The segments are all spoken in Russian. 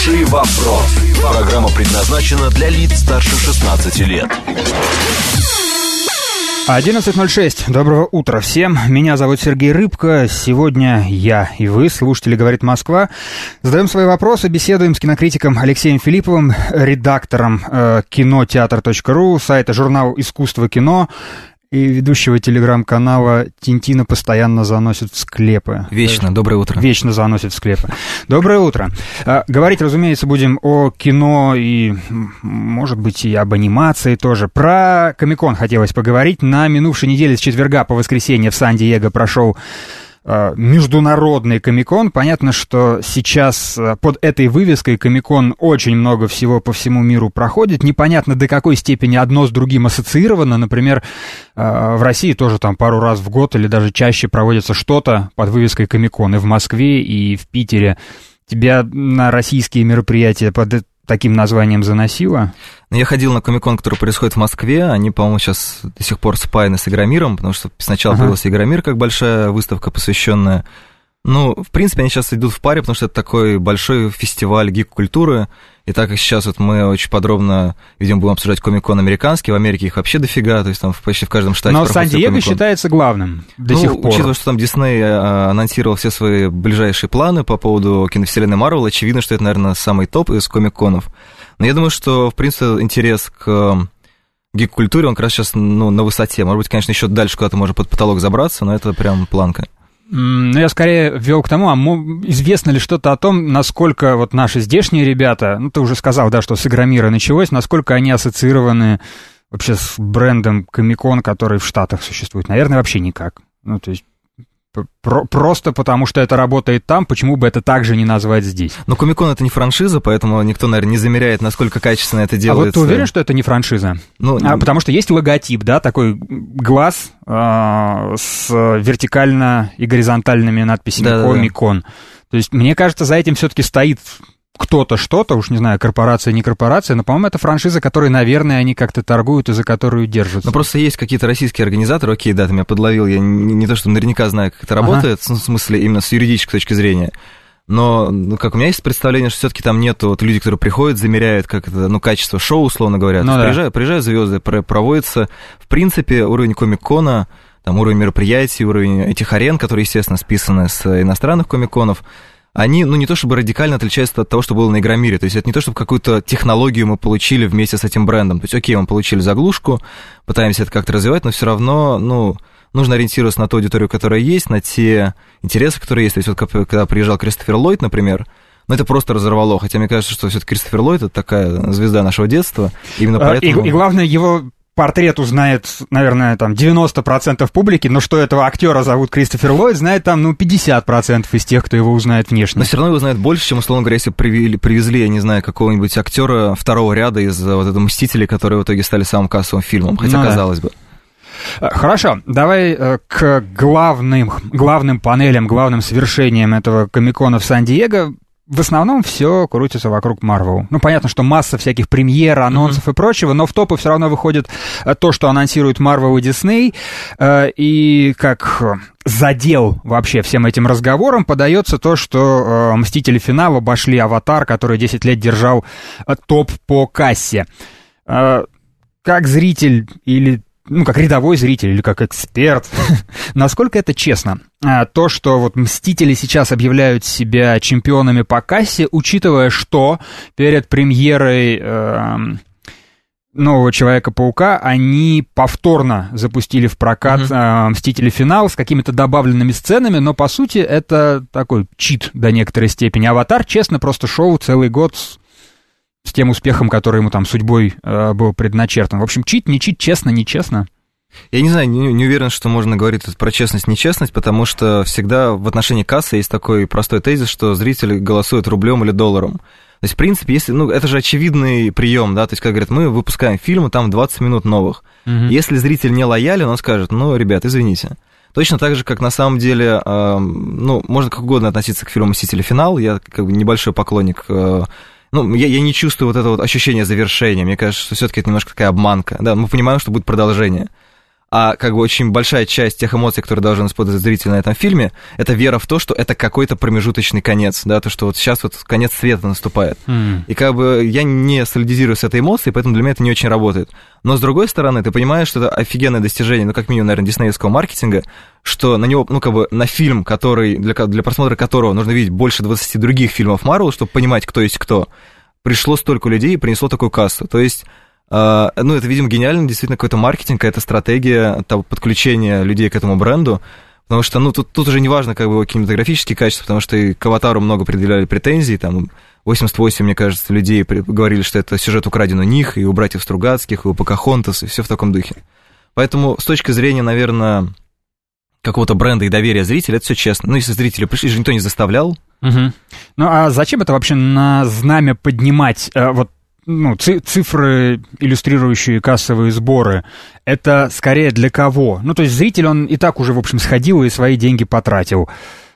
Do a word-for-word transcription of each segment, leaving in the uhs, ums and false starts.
Хороший вопрос. Программа предназначена для лиц старше шестнадцати лет. одиннадцать ноль шесть. Доброго утра всем. Меня зовут Сергей Рыбко. Сегодня я и вы, слушатели «Говорит Москва», задаем свои вопросы, беседуем с кинокритиком Алексеем Филипповым, редактором э, кинотеатр точка ру, сайта журнал «Искусство кино» и ведущего телеграм-канала «Тинтина постоянно заносит в склепы». Вечно. Доброе утро. Вечно заносит в склепы. Доброе утро. Говорить, разумеется, будем о кино и, может быть, и об анимации тоже. Про Комик-кон хотелось поговорить. На минувшей неделе с четверга по воскресенье в Сан-Диего прошел международный Комик-кон. Понятно, что сейчас под этой вывеской Комик-кон очень много всего по всему миру проходит. Непонятно, до какой степени одно с другим ассоциировано. Например, в России тоже там пару раз в год или даже чаще проводится что-то под вывеской Комик-кон. И в Москве, и в Питере. Тебя на российские мероприятия под таким названием заносило? Я ходил на Комик-кон, который происходит в Москве. Они, по-моему, сейчас до сих пор спаяны с Игромиром, потому что сначала ага. появился Игромир как большая выставка, посвященная. Ну, в принципе, они сейчас идут в паре, потому что это такой большой фестиваль гик-культуры. И так как сейчас вот мы очень подробно, видимо, будем обсуждать Комик-кон американский, в Америке их вообще дофига, то есть там почти в каждом штате. Но Сан-Диего считается главным до ну, сих пор. Учитывая, что там Дисней анонсировал все свои ближайшие планы по поводу киновселенной Марвел, очевидно, что это, наверное, самый топ из комик-конов. Но я думаю, что, в принципе, интерес к гик-культуре, он как раз сейчас ну, на высоте. Может быть, конечно, еще дальше куда-то можно под потолок забраться, но это прям планка. Ну, я скорее ввел к тому, а известно ли что-то о том, насколько вот наши здешние ребята, ну, ты уже сказал, да, что с Игромира началось, насколько они ассоциированы вообще с брендом Комик-кон, который в Штатах существует? Наверное, вообще никак. Ну, то есть про- просто потому, что это работает там, почему бы это также не назвать здесь? Ну, Комик-кон — это не франшиза, поэтому никто, наверное, не замеряет, насколько качественно это делается. А вот ты уверен, что это не франшиза? Ну, а, потому что есть логотип, да, такой глаз э, с вертикально и горизонтальными надписями да, Комик-кон. Да, да. То есть, мне кажется, за этим все-таки стоит кто-то что-то, уж не знаю, корпорация, не корпорация, но, по-моему, это франшиза, которой, наверное, они как-то торгуют и за которую держатся. Ну, просто есть какие-то российские организаторы, окей, да, ты меня подловил, я не, не то, что наверняка знаю, как это работает, ага. в смысле, именно с юридической точки зрения, но, ну, как у меня есть представление, что все-таки там нету вот люди, которые приходят, замеряют, как это, ну, качество шоу, условно говоря, ну, да. приезжают, приезжают звезды, проводится, в принципе, уровень Комик-кона, там, уровень мероприятий, уровень этих арен, которые, естественно, списаны с иностранных комик-конов, они, ну, не то чтобы радикально отличаются от того, что было на Игромире. То есть это не то, чтобы какую-то технологию мы получили вместе с этим брендом. То есть, окей, мы получили заглушку, пытаемся это как-то развивать, но все равно, ну, нужно ориентироваться на ту аудиторию, которая есть, на те интересы, которые есть. То есть вот когда приезжал Кристофер Ллойд, например, ну, это просто разорвало. Хотя мне кажется, что все-таки Кристофер Ллойд — это такая звезда нашего детства. Именно поэтому... И, и главное, его... портрет узнает, наверное, там девяносто процентов публики, но что этого актера зовут Кристофер Ллойд, знает там, ну, пятьдесят процентов из тех, кто его узнает внешне. Но все равно его знают больше, чем, условно говоря, если привели, привезли, я не знаю, какого-нибудь актера второго ряда из вот этого «Мстителей», которые в итоге стали самым кассовым фильмом, хотя, ну, казалось да. бы. Хорошо, давай к главным, главным панелям, главным свершениям этого Комик-кона в Сан-Диего. В основном все крутится вокруг Marvel. Ну, понятно, что масса всяких премьер, анонсов mm-hmm. и прочего, но в топы все равно выходит то, что анонсируют Marvel и Disney. И как задел вообще всем этим разговорам подается то, что «Мстители. Финал» обошли «Аватар», который десять лет держал топ по кассе. Как зритель или... ну, как рядовой зритель или как эксперт, насколько это честно? То, что вот «Мстители» сейчас объявляют себя чемпионами по кассе, учитывая, что перед премьерой э, нового Человека-паука они повторно запустили в прокат mm-hmm. э, «Мстители. Финал» с какими-то добавленными сценами, но, по сути, это такой чит до некоторой степени. «Аватар», честно, просто шоу целый год с, с тем успехом, который ему там судьбой э, был предначертан. В общем, чит, не чит, честно, нечестно. Я не знаю, не, не уверен, что можно говорить про честность, нечестность, потому что всегда в отношении кассы есть такой простой тезис, что зрители голосуют рублем или долларом. То есть, в принципе, если, ну, это же очевидный прием, да, то есть, как говорят, мы выпускаем фильмы, там двадцать минут новых. Mm-hmm. Если зритель не лоялен, он скажет, ну, ребят, извините. Точно так же, как на самом деле, э, ну, можно как угодно относиться к фильму «Мстители. Финал», я как бы небольшой поклонник... Э, Ну, я, я не чувствую вот это вот ощущение завершения. Мне кажется, что все-таки это немножко такая обманка. Да, мы понимаем, что будет продолжение. А как бы очень большая часть тех эмоций, которые должен испытывать зритель на этом фильме, это вера в то, что это какой-то промежуточный конец, да, то, что вот сейчас вот конец света наступает. Mm. И как бы я не солидизирую с этой эмоцией, поэтому для меня это не очень работает. Но с другой стороны, ты понимаешь, что это офигенное достижение, ну, как минимум, наверное, диснеевского маркетинга, что на него, ну, как бы на фильм, который, для, для просмотра которого нужно видеть больше двадцати других фильмов Marvel, чтобы понимать, кто есть кто, пришло столько людей и принесло такую кассу. То есть... Uh, ну, это, видимо, гениально, действительно, какой-то маркетинг, какая-то стратегия того, подключения людей к этому бренду, потому что, ну, тут, тут уже не важно, как бы, его кинематографические качества, потому что и к «Аватару» много предъявляли претензий, там, восемьдесят восемь, мне кажется, людей говорили, что это сюжет украден у них, и у братьев Стругацких, и у Покахонтас, и все в таком духе. Поэтому, с точки зрения, наверное, какого-то бренда и доверия зрителя, это все честно. Ну, если зрители пришли, же никто не заставлял. Угу. Ну, а зачем это вообще на знамя поднимать, вот, ну, цифры, иллюстрирующие кассовые сборы, это скорее для кого? Ну, то есть зритель, он и так уже, в общем, сходил и свои деньги потратил.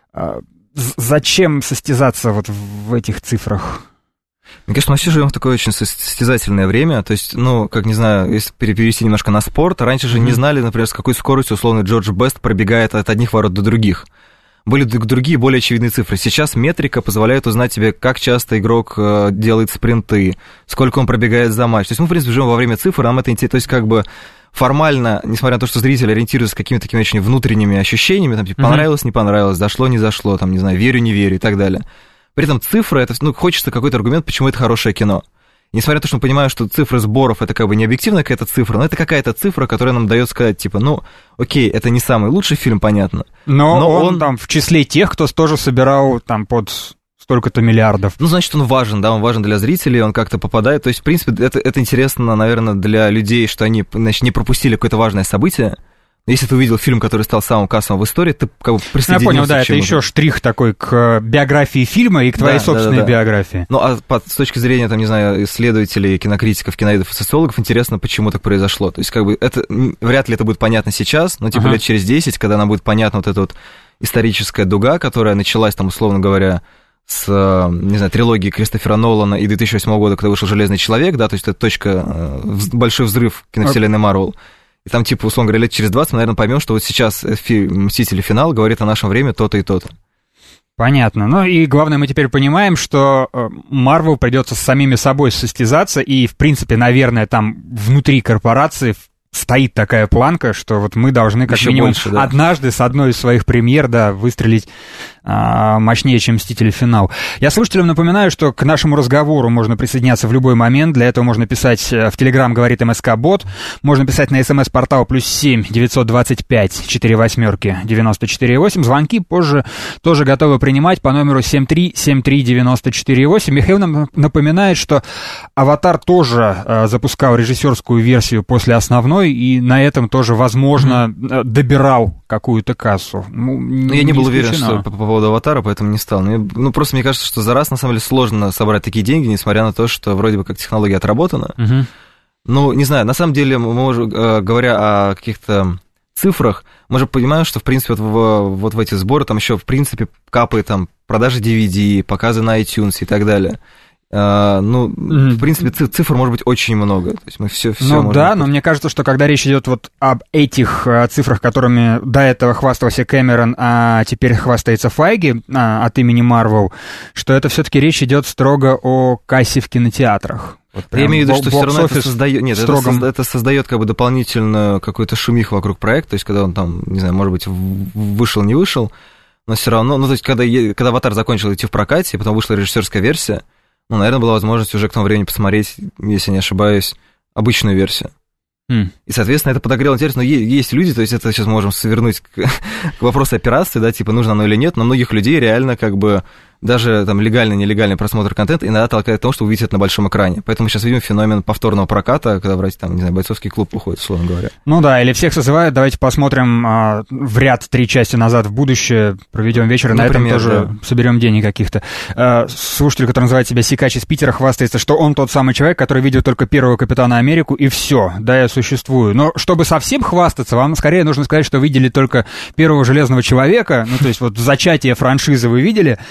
Зачем состязаться вот в этих цифрах? Мне кажется, мы все живем в такое очень состязательное время. То есть, ну, как, не знаю, если перевести немножко на спорт, раньше же mm-hmm. не знали, например, с какой скоростью, условно, Джордж Бест пробегает от одних ворот до других. Были другие, более очевидные цифры. Сейчас метрика позволяет узнать тебе, как часто игрок делает спринты, сколько он пробегает за матч. То есть мы, в принципе, живем во время цифр, нам это интересно. То есть как бы формально, несмотря на то, что зритель ориентируется какими-то такими очень внутренними ощущениями, там, типа, понравилось, не понравилось, зашло, не зашло, там, не знаю, верю, не верю и так далее. При этом цифры, это, ну, хочется какой-то аргумент, почему это хорошее кино. Несмотря на то, что мы понимаем, что цифры сборов это как бы не объективная какая-то цифра, но это какая-то цифра, которая нам дает сказать, типа, ну, окей, это не самый лучший фильм, понятно. Но, но он, он там в числе тех, кто тоже собирал там под столько-то миллиардов. Ну, значит, он важен, да, он важен для зрителей, он как-то попадает. То есть, в принципе, это, это интересно, наверное, для людей, что они, значит, не пропустили какое-то важное событие. Если ты увидел фильм, который стал самым кассовым в истории, ты как бы присоединился. Я понял, да, это еще штрих такой к биографии фильма и к твоей да, собственной да, да, да. биографии. Ну, а по, с точки зрения, там, не знаю, исследователей, кинокритиков, киноидов и социологов, интересно, почему так произошло. То есть, как бы, это, вряд ли это будет понятно сейчас, но, типа, ага. лет через десять, когда нам будет понятна вот эта вот историческая дуга, которая началась, там, условно говоря, с, не знаю, трилогии Кристофера Нолана и две тысячи восьмого года, когда вышел «Железный человек», да, то есть это точка, большой взрыв киновселенной Марвел. И там, типа, условно говоря, лет через двадцать мы, наверное, поймем, что вот сейчас фильм «Мстители. Финал» говорит о нашем времени то-то и то-то. Понятно. Ну и главное, мы теперь понимаем, что Марвел придется с самими собой состязаться, и, в принципе, наверное, там внутри корпорации стоит такая планка, что вот мы должны как Еще минимум больше, да. однажды с одной из своих премьер, да, выстрелить а, мощнее, чем «Мстители. Финал». Я слушателям напоминаю, что к нашему разговору можно присоединяться в любой момент. Для этого можно писать в Telegram «Говорит МСК-бот», можно писать на смс-портал плюс семь девятьсот двадцать пять четыре восьмерки девяносто четыре восемь. Звонки позже тоже готовы принимать по номеру семь три семь три девяносто четыре восемь. Михаил нам напоминает, что «Аватар» тоже а, запускал режиссерскую версию после основной, и на этом тоже, возможно, mm-hmm. добирал какую-то кассу. Ну, не, я не был уверен, что по, по поводу «Аватара», поэтому не стал. Ну, ну, просто мне кажется, что за раз, на самом деле, сложно собрать такие деньги, несмотря на то, что вроде бы как технология отработана. Mm-hmm. Ну, не знаю, на самом деле, мы можем, говоря о каких-то цифрах, мы же понимаем, что, в принципе, вот в, вот в эти сборы там еще, в принципе, капает там продажи ди ви ди, показы на iTunes и так далее. Uh, ну, mm-hmm. в принципе, цифр может быть очень много. То есть мы все, все ну да, быть... но мне кажется, что когда речь идет вот об этих uh, цифрах, которыми до этого хвастался Кэмерон, а теперь хвастается Файги uh, от имени Marvel, что это все-таки речь идет строго о кассе в кинотеатрах. Вот я имею в виду, что все равно это создает, нет, строгом... это, это создает как бы дополнительную какую-то шумиху вокруг проекта, то есть когда он там, не знаю, может быть, вышел, не вышел, но все равно, ну то есть когда, когда «Аватар» закончил идти в прокате, и потом вышла режиссерская версия, ну, наверное, была возможность уже к тому времени посмотреть, если не ошибаюсь, обычную версию. Mm. И, соответственно, это подогрело интерес. Но есть люди, то есть это сейчас можем свернуть к, к вопросу операции, да, типа, нужно оно или нет, но многих людей реально как бы даже там легальный, нелегальный просмотр контента иногда толкает к тому, что увидеть это на большом экране. Поэтому мы сейчас видим феномен повторного проката, когда, вроде, там, не знаю, бойцовский клуб уходит, условно говоря. Ну да, или всех созывают, давайте посмотрим а, в ряд три части назад в будущее, проведем вечер, и на этом тоже да. соберем денег каких-то. А, слушатель, который называет себя Сикач из Питера, хвастается, что он тот самый человек, который видел только первого Капитана Америку, и все, да, я существую. Но чтобы совсем хвастаться, вам скорее нужно сказать, что видели только первого Железного Человека, ну то есть вот зачатие франшизы вы видели,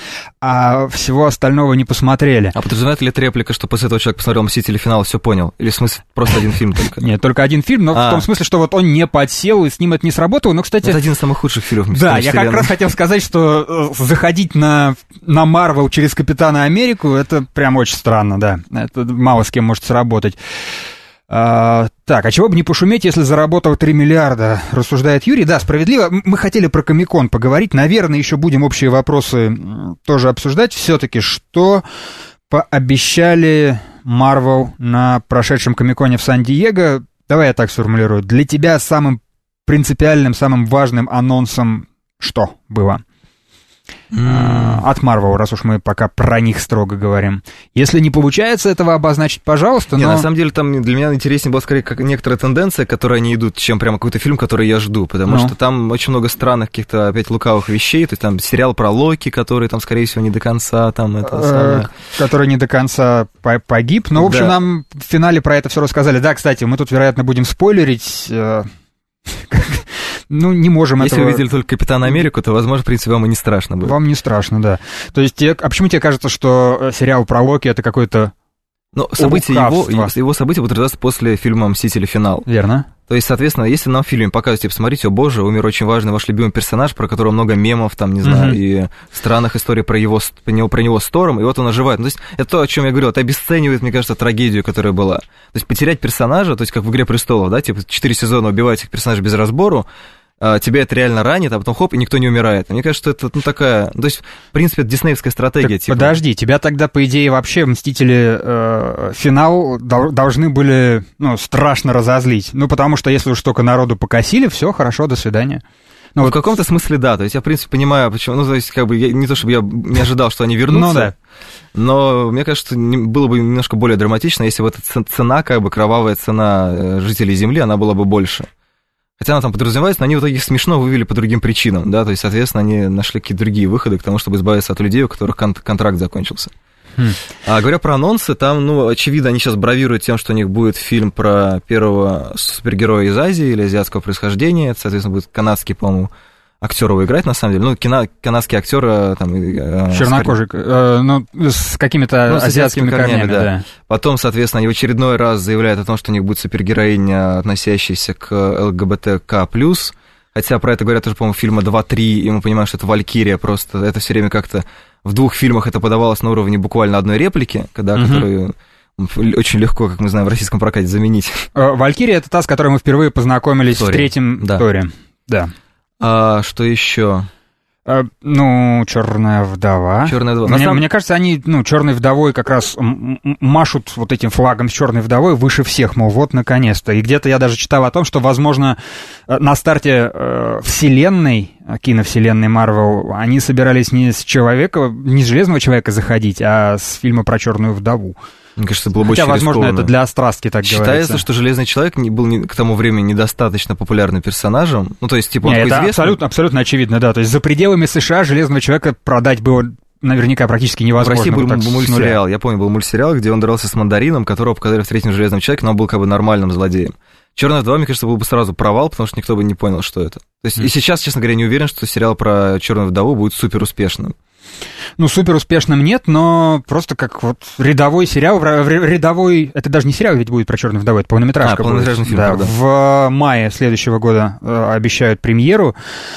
а всего остального не посмотрели. А подразумевает ли эта реплика, что после этого человек посмотрел «Мстители. Финал» и все понял? Или в смысле просто один фильм только? Нет, только один фильм, но а. в том смысле, что вот он не подсел, и с ним это не сработало, но, кстати... Это один из самых худших фильмов «Мстители. Да, я как раз хотел сказать, что заходить на, на Marvel через Капитана Америку, это прям очень странно, да. Это мало с кем может сработать. А, так, а чего бы не пошуметь, если заработал три миллиарда, рассуждает Юрий. Да, справедливо. Мы хотели про Комик-кон поговорить. Наверное, еще будем общие вопросы тоже обсуждать. Все-таки, что пообещали Marvel на прошедшем Комик-коне в Сан-Диего? Давай я так сформулирую. Для тебя самым принципиальным, самым важным анонсом что было? Mm. От Marvel, раз уж мы пока про них строго говорим. Если не получается этого обозначить, пожалуйста, не, но... на самом деле, там для меня интереснее была скорее как некоторая тенденция, к которой они идут, чем прямо какой-то фильм, который я жду, потому ну. что там очень много странных каких-то опять лукавых вещей, то есть там сериал про Локи, который там, скорее всего, не до конца, там это самое... Который не до конца погиб, но, в общем, да. нам в финале про это все рассказали. Да, кстати, мы тут, вероятно, будем спойлерить... Ну, не можем Если этого... вы видели только «Капитана Америку», то, возможно, в принципе, вам и не страшно будет. Вам не страшно, да. То есть, а почему тебе кажется, что сериал про Локи — это какой-то... Ну, события его, его события будут развиваться после фильма «Мстители. Финал». Верно. То есть, соответственно, если нам в фильме показывают, типа, смотрите, о боже, умер очень важный ваш любимый персонаж, про которого много мемов, там, не знаю, mm-hmm. и странных историй про его, про него, про него с Тором, и вот он оживает. Ну, то есть, это то, о чем я говорил, это обесценивает, мне кажется, трагедию, которая была. То есть, потерять персонажа, то есть, как в «Игре престолов», да, типа, четыре сезона убивать этих персонажей без разбору, тебя это реально ранит, а потом хоп, и никто не умирает. Мне кажется, что это, ну, такая... То есть, в принципе, это диснеевская стратегия. Типа. Подожди, тебя тогда, по идее, вообще «Мстители. Э, финал» должны были, ну, страшно разозлить. Ну, потому что если уж только народу покосили, все, хорошо, до свидания. Ну, вот в каком-то смысле, да. То есть, я, в принципе, понимаю, почему... Ну, то есть, как бы, я, не то, чтобы я не ожидал, что они вернутся, ну, да. но мне кажется, что было бы немножко более драматично, если бы эта цена, как бы, кровавая цена жителей Земли, она была бы больше. Хотя она там подразумевается, но они в итоге их смешно вывели по другим причинам, да, то есть, соответственно, они нашли какие-то другие выходы к тому, чтобы избавиться от людей, у которых кон- контракт закончился. Хм. А говоря про анонсы, там, ну, очевидно, они сейчас бравируют тем, что у них будет фильм про первого супергероя из Азии или азиатского происхождения, это, соответственно, будет канадский, по-моему, актер его играть, на самом деле, ну, кино, канадский актер там... Чернокожий, э, ну, с какими-то ну, с азиатскими, азиатскими корнями, корнями да. да. Потом, соответственно, они в очередной раз заявляют о том, что у них будет супергероиня, относящаяся к ЛГБТК+, хотя про это говорят уже, по-моему, фильма два-три, и мы понимаем, что это Валькирия, просто это все время как-то в двух фильмах это подавалось на уровне буквально одной реплики, когда, угу. которую... очень легко, как мы знаем, в российском прокате заменить. Валькирия — это та, с которой мы впервые познакомились Торе. в третьем да. Торе. Да. А что еще? А, ну, Черная вдова. Черная вдова. Мне, самом... мне кажется, они, ну, Черной вдовой как раз машут вот этим флагом с Черной вдовой выше всех, мол, вот наконец-то. И где-то я даже читал о том, что, возможно, на старте э, вселенной, киновселенной Marvel, они собирались не с человека, не с Железного человека заходить, а с фильма про Черную вдову. Мне кажется, было бы Хотя, очень возможно, рискованно. это для острастки так Считается, говорится. Считается, что Железный человек не, был не, к тому времени недостаточно популярным персонажем. Ну, то есть, типа, он не, такой это известный. Абсолютно, абсолютно очевидно, да. То есть за пределами США Железного человека продать было наверняка практически невозможно. В России был вот мультсериал, я помню, был мультсериал, где он дрался с Мандарином, которого показали в третьем Железном человеке, но он был как бы нормальным злодеем. Черная вдова, мне кажется, был бы сразу провал, потому что никто бы не понял, что это. То есть, mm. и сейчас, честно говоря, не уверен, что сериал про Черную вдову будет супер успешным. Ну, супер успешным нет, но просто как вот рядовой сериал, рядовой, это даже не сериал ведь будет про Черную вдову, это полнометражка. А, полнометражный фильм, да, правда. В мае следующего года э, обещают премьеру.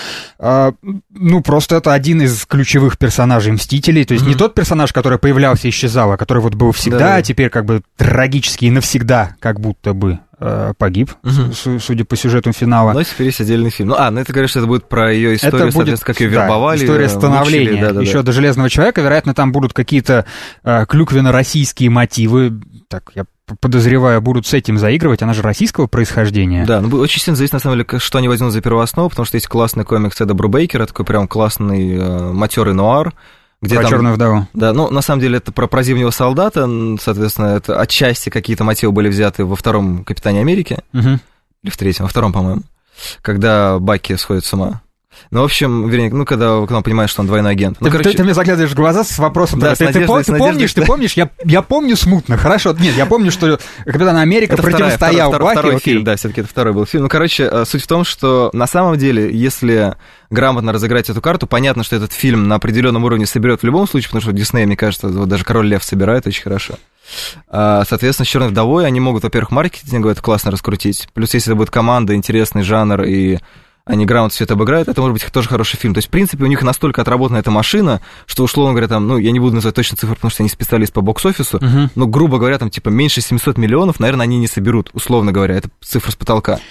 Э, ну, просто это один из ключевых персонажей «Мстителей», то есть mm-hmm. не тот персонаж, который появлялся и исчезал, а который вот был всегда, да, а теперь как бы трагически и навсегда как будто бы э, погиб, mm-hmm. с, судя по сюжету финала. Но теперь есть отдельный фильм. Ну, а, ну это говоришь, что это будет про ее историю, это будет, как ее вербовали. Да, история становления. Мучили, да, да, еще да. до Железного человека, вероятно, там будут какие-то э, клюквенно-российские мотивы. Так, я подозреваю, будут с этим заигрывать, она же российского происхождения. Да, ну очень сильно зависит, на самом деле, что они возьмут за первооснову, потому что есть классный комикс Эда Брубейкера, такой прям классный э, матерый нуар. Где про там, Черную вдову. Да, ну, на самом деле, это про, про Зимнего солдата, соответственно, это отчасти какие-то мотивы были взяты во втором «Капитане Америки», угу. или в третьем, во втором, по-моему, когда Баки сходит с ума. Ну, в общем, вернее, ну, когда он понимает, что он двойной агент. Ну, ты, короче... ты, ты мне заглядываешь в глаза с вопросом, да, ты, с надеждой, ты, ты, ты помнишь, ты помнишь, я, я помню смутно, хорошо, нет, я помню, что Капитан Америка это противостоял второй, второй, Бахе, второй окей. фильм, да, все-таки это второй был фильм. Ну, короче, суть в том, что на самом деле, если грамотно разыграть эту карту, понятно, что этот фильм на определенном уровне соберет в любом случае, потому что Дисней, мне кажется, вот даже Король Лев собирает очень хорошо. Соответственно, с Черной вдовой они могут, во-первых, маркетингово это классно раскрутить. Плюс, если это будет команда, интересный жанр, и они грамотно все это обыграют, это может быть тоже хороший фильм. То есть, в принципе, у них настолько отработана эта машина, что, условно говоря, там, ну, я не буду называть точно цифры, потому что я не специалист по бокс-офису, uh-huh. но, грубо говоря, там, типа, меньше семьсот миллионов, наверное, они не соберут, условно говоря. Это цифра с потолка.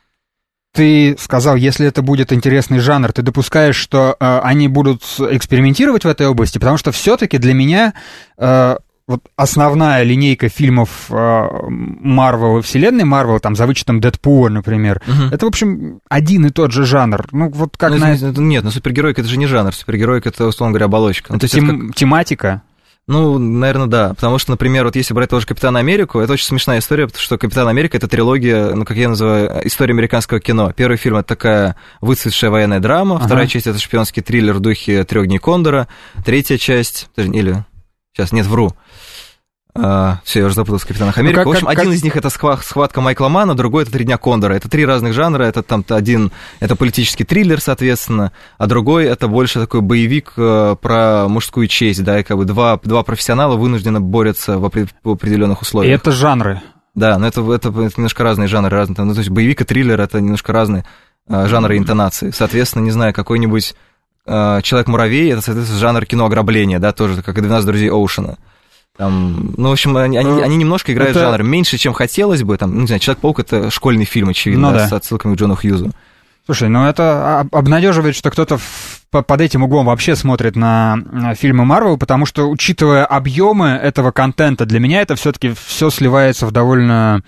Ты сказал, если это будет интересный жанр, ты допускаешь, что э, они будут экспериментировать в этой области? Потому что все-таки для меня э, вот основная линейка фильмов Марвел, вселенной Марвел, там, за вычетом Дэдпула, например, uh-huh. это, в общем, один и тот же жанр. Ну, вот как ну, на... Нет, ну, супергеройка — это же не жанр, супергеройка — это, условно говоря, оболочка. Это, ну, тем... это как... тематика? Ну, наверное, да. Потому что, например, вот если брать того же Капитана Америку, это очень смешная история, потому что Капитан Америка — это трилогия, ну, как я называю, история американского кино. Первый фильм — это такая выцветшая военная драма, ага. вторая часть — это шпионский триллер в духе «Трех дней Кондора», третья часть, или... Сейчас, нет, вру. Uh, все, я уже запутался в Капитанах Америки. Ну, как, в общем, как, один как... из них — это схватка Майкла Манна, другой — это «Три дня Кондора». Это три разных жанра. Это там один — это политический триллер, соответственно, а другой — это больше такой боевик uh, про мужскую честь, да, и как бы два, два профессионала вынужденно борются в, опри- в определенных условиях. И это жанры. Да, но это, это, это немножко разные жанры. Разные, ну, то есть боевик и триллер — это немножко разные uh, жанры и интонации. Соответственно, не знаю, какой-нибудь uh, «Человек-муравей» — это, соответственно, жанр кино ограбления, да, тоже, как и «двенадцать друзей Оушена». Там, ну, в общем, они, они, они немножко играют это... в жанр меньше, чем хотелось бы. Там, ну, не знаю, «Человек-паук» — это школьный фильм, очевидно, ну, да, да. с отсылками к Джону Хьюзу. Слушай, ну это обнадеживает, что кто-то в, под этим углом вообще смотрит на, на фильмы Марвел, потому что, учитывая объемы этого контента, для меня это все-таки все сливается в довольно...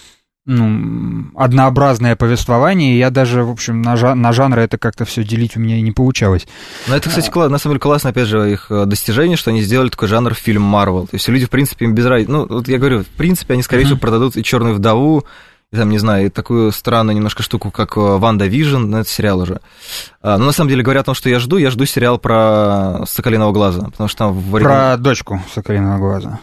ну, однообразное повествование, и я даже, в общем, на, жан- на жанры это как-то все делить у меня и не получалось. Ну, это, кстати, класс, на самом деле классно, опять же, их достижение, что они сделали такой жанр фильм Марвел. То есть люди, в принципе, им без разницы. Ну, вот я говорю, в принципе, они, скорее всего, uh-huh. продадут и «Черную вдову», и, там, не знаю, и такую странную немножко штуку, как «Ванда Вижн», ну, это сериал уже. Но, на самом деле, говоря о том, что я жду, я жду сериал про «Соколиного глаза», потому что там... В оригинале... Про дочку «Соколиного глаза».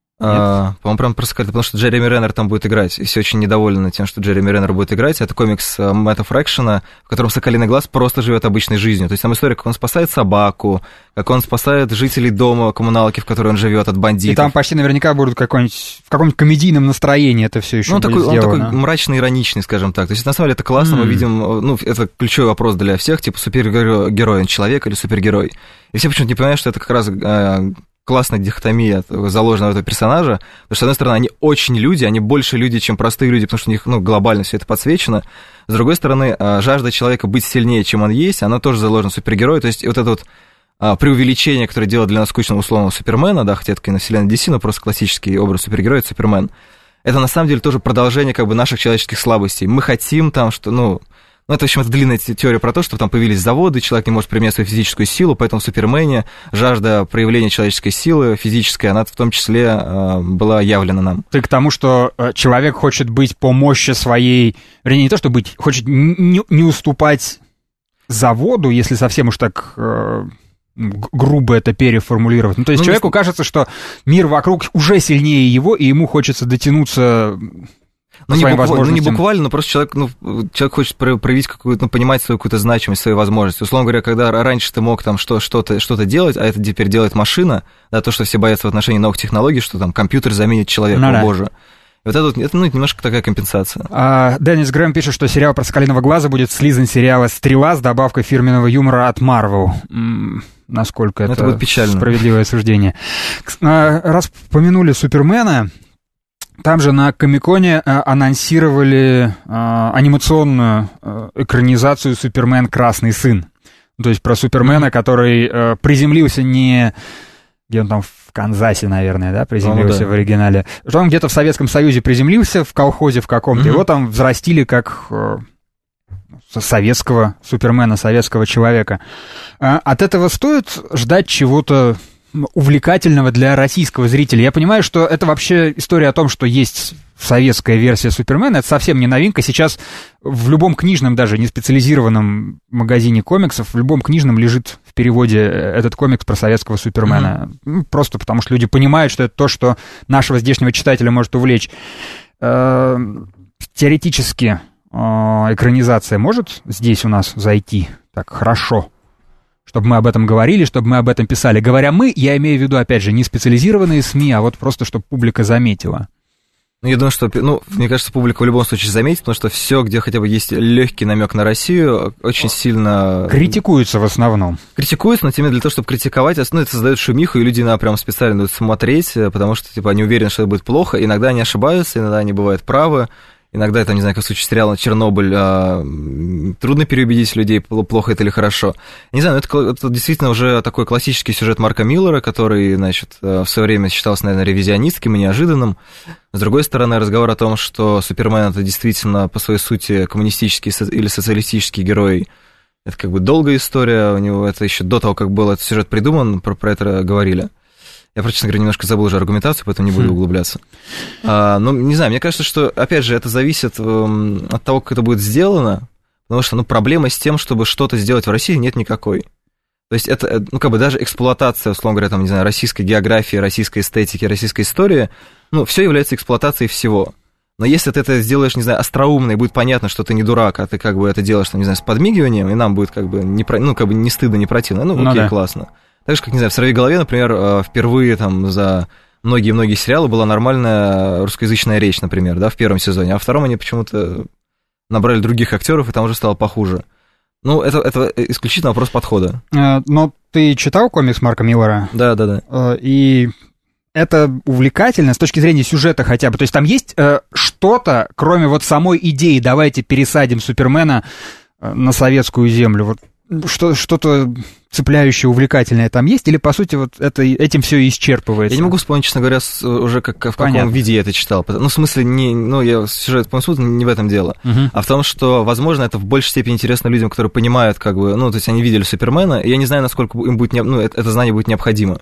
А, по-моему, прям просто сказать, потому что Джереми Реннер там будет играть, и все очень недовольны тем, что Джереми Реннер будет играть. Это комикс Мэтта Фрэкшена, в котором Соколиный глаз просто живет обычной жизнью. То есть там история, как он спасает собаку, как он спасает жителей дома, коммуналки, в которой он живет, от бандитов. И там почти наверняка будут какой-нибудь, в каком-нибудь комедийном настроении это все еще ну, будет такой, сделано. Он такой мрачно-ироничный, скажем так. То есть, на самом деле, это классно, mm. мы видим, ну, это ключевой вопрос для всех, типа, супергерой, он человек или супергерой. И все почему-то не понимают, что это как раз... классная дихотомия заложена в этого персонажа, потому что, с одной стороны, они очень люди, они больше люди, чем простые люди, потому что у них, ну, глобально все это подсвечено. С другой стороны, жажда человека быть сильнее, чем он есть, она тоже заложена в супергерое, то есть вот это вот преувеличение, которое делает для нас скучного условного Супермена, да, хотя это киновселенная ди си, но просто классический образ супергероя — это Супермен, это на самом деле тоже продолжение как бы наших человеческих слабостей. Мы хотим там, что, ну... Ну, это, в общем, это длинная теория про то, что там появились заводы, человек не может применять свою физическую силу, поэтому в Супермене жажда проявления человеческой силы, физической, она в том числе э, была явлена нам. Ты к тому, что человек хочет быть по мощи своей, вернее, не то, что быть, хочет не, не уступать заводу, если совсем уж так... Э... грубо это переформулировать. Ну, то есть ну, человеку не... кажется, что мир вокруг уже сильнее его, и ему хочется дотянуться... Ну не, букв... ну, не буквально, но просто человек, ну, человек хочет проявить какую-то, ну, понимать свою какую-то значимость, свои возможности. Условно говоря, когда раньше ты мог там что, что-то, что-то делать, а это теперь делает машина, да, то, что все боятся в отношении новых технологий, что там компьютер заменит человека, ну, о боже. И вот это, это, ну, немножко такая компенсация. А, Деннис Грэм пишет, что сериал про Соколиного глаза будет слизан сериала «Стрела» с добавкой фирменного юмора от Марвел. М-м, насколько это, это будет справедливое суждение. Раз упомянули Супермена, там же на Комик-Коне анонсировали а, анимационную а, экранизацию «Супермен. Красный сын». То есть про Супермена, mm-hmm. который а, приземлился не... Где он там, в Канзасе, наверное, да, приземлился oh, да. в оригинале. Что он где-то в Советском Союзе приземлился, в колхозе в каком-то, mm-hmm. его там взрастили как а, советского Супермена, советского человека. А, от этого стоит ждать чего-то увлекательного для российского зрителя. Я понимаю, что это вообще история о том, что есть советская версия Супермена, это совсем не новинка. Сейчас в любом книжном, даже не специализированном магазине комиксов, в любом книжном лежит в переводе этот комикс про советского Супермена. Mm-hmm. Ну, просто потому что люди понимают, что это то, что нашего здешнего читателя может увлечь. Теоретически экранизация может здесь у нас зайти так хорошо, чтобы мы об этом говорили, чтобы мы об этом писали. Говоря «мы», я имею в виду, опять же, не специализированные СМИ, а вот просто, чтобы публика заметила. Ну, я думаю, что, ну, мне кажется, публика в любом случае заметит, потому что все, где хотя бы есть легкий намек на Россию, очень сильно... Критикуется в основном. Критикуется, но именно для того, чтобы критиковать, ну, это создает шумиху, и люди иногда прям специально идут смотреть, потому что, типа, они уверены, что это будет плохо. Иногда они ошибаются, иногда они бывают правы. Иногда, это, не знаю, как в случае сериала «Чернобыль», а, трудно переубедить людей, плохо это или хорошо. Не знаю, но это, это действительно уже такой классический сюжет Марка Миллера, который, значит, в свое время считался, наверное, ревизионистским и неожиданным. С другой стороны, разговор о том, что Супермен — это действительно, по своей сути, коммунистический или социалистический герой, это как бы долгая история, у него это еще до того, как был этот сюжет придуман, про, про это говорили. Я, честно говоря, немножко забыл уже аргументацию, поэтому не буду хм. углубляться. А, ну, не знаю, мне кажется, что, опять же, это зависит э, от того, как это будет сделано, потому что, ну, проблемы с тем, чтобы что-то сделать в России, нет никакой. То есть это, ну, как бы даже эксплуатация, условно говоря, там, не знаю, российской географии, российской эстетики, российской истории, ну, все является эксплуатацией всего. Но если ты это сделаешь, не знаю, остроумно, и будет понятно, что ты не дурак, а ты как бы это делаешь, там, не знаю, с подмигиванием, и нам будет как бы не, ну, как бы не стыдно, не противно, ну, окей, ну, да. Классно. Так же, как, не знаю, в «Сорвиголове», например, впервые там за многие-многие сериалы была нормальная русскоязычная речь, например, да, в первом сезоне, а во втором они почему-то набрали других актеров, и там уже стало похуже. Ну, это, это исключительно вопрос подхода. Но ты читал комикс Марка Миллера? Да, да, да. И это увлекательно с точки зрения сюжета хотя бы. То есть там есть что-то, кроме вот самой идеи «давайте пересадим Супермена на советскую землю», вот что, что-то цепляющее, увлекательное там есть, или, по сути, вот это, этим все исчерпывается? Я не могу вспомнить, честно говоря, уже как, в Понятно. каком виде я это читал. Ну, в смысле, не, ну, я сюжет по-моему, не в этом дело, угу. а в том, что, возможно, это в большей степени интересно людям, которые понимают, как бы, ну, то есть они видели Супермена, и я не знаю, насколько им будет, ну, это, это знание будет необходимо.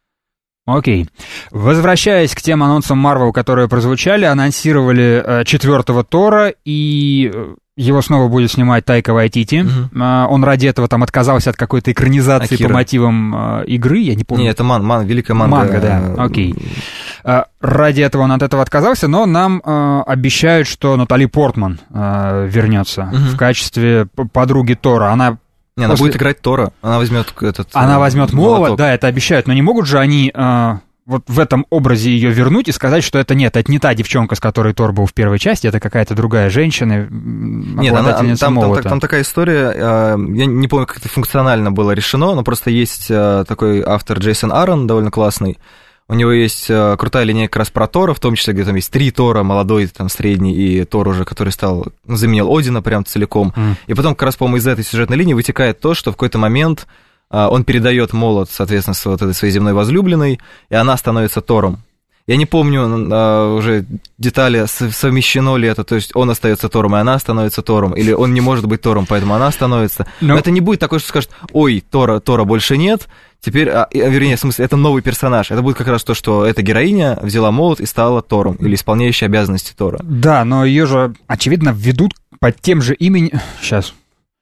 Окей. Возвращаясь к тем анонсам Marvel, которые прозвучали, анонсировали э, четвертого Тора, и его снова будет снимать Тайка Вайтити. Угу. Э, он ради этого там отказался от какой-то экранизации Акира. по мотивам э, игры, я не помню. Не, это ман, ман, великая манга. Манга, да, окей. Э, ради этого он от этого отказался, но нам э, обещают, что Натали Портман э, вернется угу. в качестве подруги Тора. Она Не, она После... будет играть Тора, она возьмет этот... Она возьмет молот, да, это обещают, но не могут же они э, вот в этом образе ее вернуть и сказать, что это нет, это не та девчонка, с которой Тор был в первой части, это какая-то другая женщина, Нет, она, там, там, там такая история, э, я не помню, как это функционально было решено, но просто есть э, такой автор Джейсон Аарон, довольно классный. У него есть э, крутая линейка как раз про Тора, в том числе, где там есть три Тора, молодой, там, средний и Тор уже, который стал, заменил Одина прям целиком. Mm. И потом как раз, по-моему, из этой сюжетной линии вытекает то, что в какой-то момент э, он передает молот, соответственно, с вот этой своей земной возлюбленной, и она становится Тором. Я не помню э, уже детали, совмещено ли это, то есть он остается Тором, и она становится Тором, или он не может быть Тором, поэтому она становится. Но, Но это не будет такое, что скажет, ой, Тора, Тора больше нет, теперь, а, вернее, в смысле, это новый персонаж. Это будет как раз то, что эта героиня взяла молот и стала Тором, или исполняющей обязанности Тора. Да, но ее же, очевидно, введут под тем же именем... Сейчас...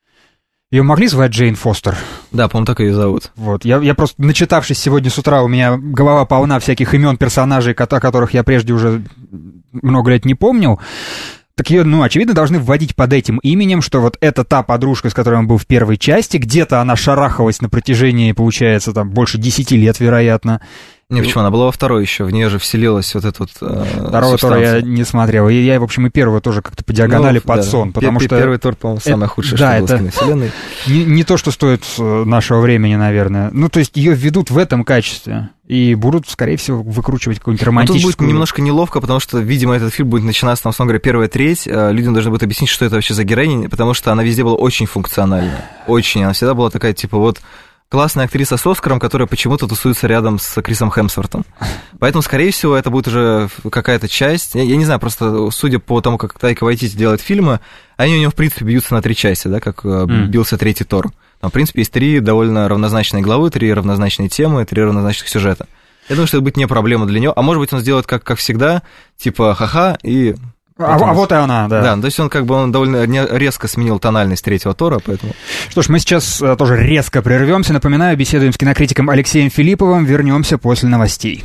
Ее могли звать Джейн Фостер? Да, по-моему, так ее зовут. Вот, я, я просто, начитавшись сегодня с утра, у меня голова полна всяких имен персонажей, о которых я прежде уже много лет не помнил. Так ее, ну, очевидно, должны вводить под этим именем, что вот это та подружка, с которой он был в первой части, где-то она шарахалась на протяжении, получается, там, больше десяти лет, вероятно. Не, почему? Она была во второй еще, в нее же вселилась вот эта вот э, Второго Тора я не смотрел, и я, в общем, и первого тоже как-то по диагонали ну, под да. сон, потому Пер- что... Первый Тор, по-моему, самое худшее, да, что было в киновселенной. Не, не то, что стоит нашего времени, наверное. Ну, то есть ее введут в этом качестве, и будут, скорее всего, выкручивать какую-нибудь романтическую... Но тут будет немножко неловко, потому что, видимо, этот фильм будет начинаться, там, условно говоря, первая треть, людям должны будут объяснить, что это вообще за героиня, потому что она везде была очень функциональна, очень, она всегда была такая, типа, вот... классная актриса с Оскаром, которая почему-то тусуется рядом с Крисом Хемсвортом. Поэтому, скорее всего, это будет уже какая-то часть. Я, я не знаю, просто судя по тому, как Тайка Вайтити делает фильмы, они у него, в принципе, бьются на три части, да, как mm. бился третий Тор. Там, в принципе, есть три довольно равнозначные главы, три равнозначные темы, три равнозначных сюжета. Я думаю, что это будет не проблема для него. А может быть, он сделает, как, как всегда, типа ха-ха, и... А, а вот и она, да. Да, то есть он как бы он довольно резко сменил тональность третьего Тора, поэтому... Что ж, мы сейчас а, тоже резко прервемся. Напоминаю, беседуем с кинокритиком Алексеем Филипповым. Вернемся после новостей.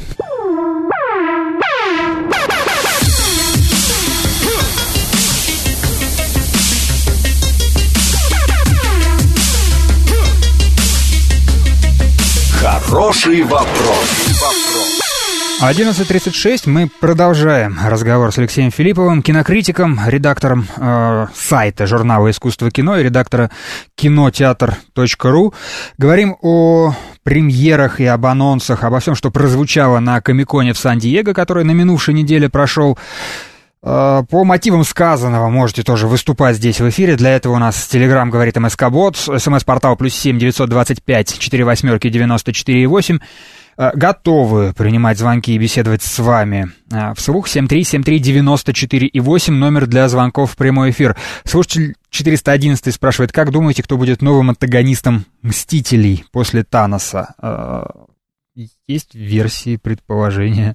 Хороший вопрос. одиннадцать тридцать шесть. Мы продолжаем разговор с Алексеем Филипповым, кинокритиком, редактором э, сайта журнала «Искусство кино» и редактора кинотеатр точка ру. Говорим о премьерах и об анонсах, обо всем, что прозвучало на Комик-коне в Сан-Диего, который на минувшей неделе прошел. По мотивам сказанного можете тоже выступать здесь в эфире. Для этого у нас Телеграм говорит МСК-бот, СМС-портал плюс семь девятьсот двадцать пять четыре восьмерки девяносто четыре восемь. Готовы принимать звонки и беседовать с вами вслух. семь три семь три девяносто четыре восемь, номер для звонков в прямой эфир. Слушатель четыреста одиннадцать спрашивает, как думаете, кто будет новым антагонистом «Мстителей» после Таноса? Есть версии, предположения?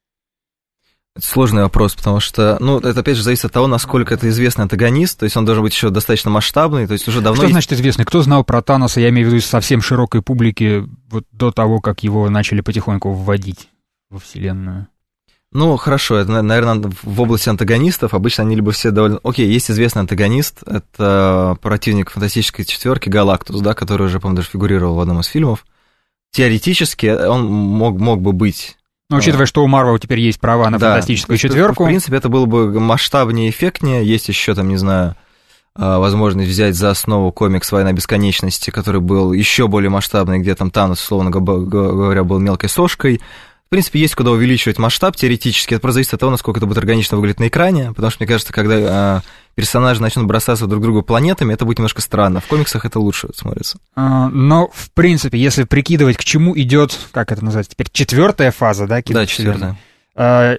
Это сложный вопрос, потому что, ну, это опять же зависит от того, насколько это известный антагонист, то есть он должен быть еще достаточно масштабный, то есть уже давно... Что есть... значит известный? Кто знал про Таноса, я имею в виду, из совсем широкой публики, вот до того, как его начали потихоньку вводить во вселенную? Ну, хорошо, это, наверное, в области антагонистов обычно они либо все довольно... Окей, есть известный антагонист, это противник фантастической четверки Галактус, да, который уже, по-моему, даже фигурировал в одном из фильмов. Теоретически он мог, мог бы быть... Но учитывая, что у Марвел теперь есть права на да, фантастическую четверку. В принципе, это было бы масштабнее, эффектнее. Есть еще, там, не знаю, возможность взять за основу комикс «Война бесконечности», который был еще более масштабный, где там Танос, условно говоря, был мелкой сошкой. В принципе, есть куда увеличивать масштаб теоретически. Это просто зависит от того, насколько это будет органично выглядеть на экране, потому что, мне кажется, когда персонажи начнут бросаться друг другу планетами, это будет немножко странно. В комиксах это лучше смотрится. А, но, в принципе, если прикидывать, к чему идет, как это называется теперь, четвертая фаза, да? Да, четвертая. А,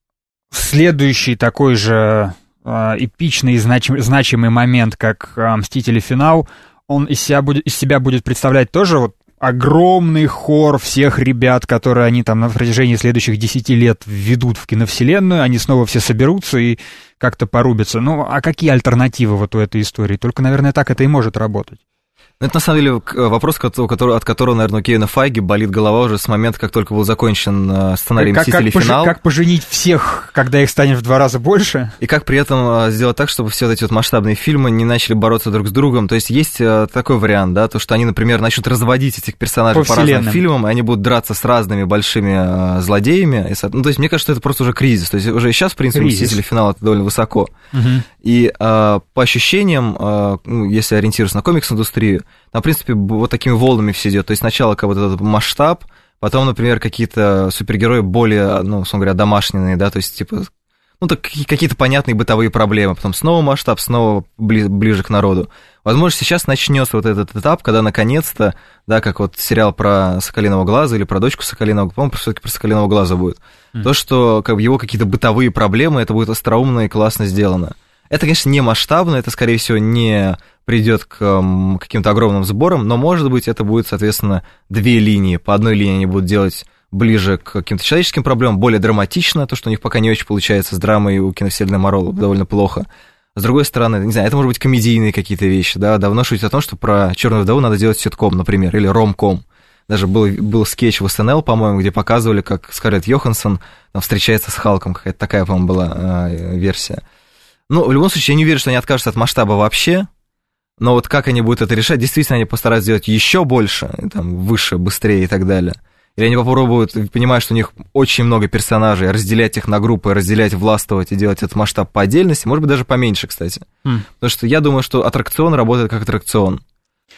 следующий такой же а, эпичный и значим, значимый момент, как а, «Мстители. Финал», он из себя будет, из себя будет представлять тоже вот огромный хор всех ребят, которые они там на протяжении следующих десяти лет введут в киновселенную, они снова все соберутся и как-то порубятся. Ну, а какие альтернативы вот у этой истории? Только, наверное, так это и может работать. Это, на самом деле, вопрос, от которого, наверное, у Кевина Файги болит голова уже с момента, как только был закончен сценарий как, «Мстители. Как, Финал». Как поженить всех, когда их станет в два раза больше? И как при этом сделать так, чтобы все эти вот масштабные фильмы не начали бороться друг с другом. То есть есть такой вариант, да, то, что они, например, начнут разводить этих персонажей по, по разным фильмам, и они будут драться с разными большими злодеями. Ну, то есть мне кажется, что это просто уже кризис. То есть уже сейчас, в принципе, кризис. «Мстители. Финал» — это довольно высоко. Угу. И а, по ощущениям, а, ну, если ориентироваться на комикс-индустрию, там, в принципе, вот такими волнами все идет. То есть сначала как вот этот масштаб, потом, например, какие-то супергерои более, ну, условно говоря, домашние, да, то есть, типа, ну, так, какие-то понятные бытовые проблемы, потом снова масштаб, снова бли- ближе к народу. Возможно, сейчас начнется вот этот этап, когда наконец-то, да, как вот сериал про Соколиного глаза или про дочку Соколиного, по-моему, все-таки про Соколиного глаза будет. Mm. То, что как бы, его какие-то бытовые проблемы, это будет остроумно и классно сделано. Это, конечно, не масштабно, это, скорее всего, не придет к um, каким-то огромным сборам, но, может быть, это будет, соответственно, две линии. По одной линии они будут делать ближе к каким-то человеческим проблемам, более драматично, то, что у них пока не очень получается с драмой у киновселенной Марвел довольно плохо. С другой стороны, не знаю, это может быть комедийные какие-то вещи, да, давно шутят о том, что про «Черную вдову» надо делать ситком, например, или ромком. Даже был, был скетч в эс эн эл, по-моему, где показывали, как Скарлетт Йоханссон там встречается с Халком, какая-то такая, по-моему, была э, версия. Ну, в любом случае, я не уверен, что они откажутся от масштаба вообще, но вот как они будут это решать, действительно, они постараются сделать еще больше, там, выше, быстрее и так далее. Или они попробуют, понимая, что у них очень много персонажей, разделять их на группы, разделять, властвовать и делать этот масштаб по отдельности, может быть, даже поменьше, кстати. Mm. Потому что я думаю, что аттракцион работает как аттракцион.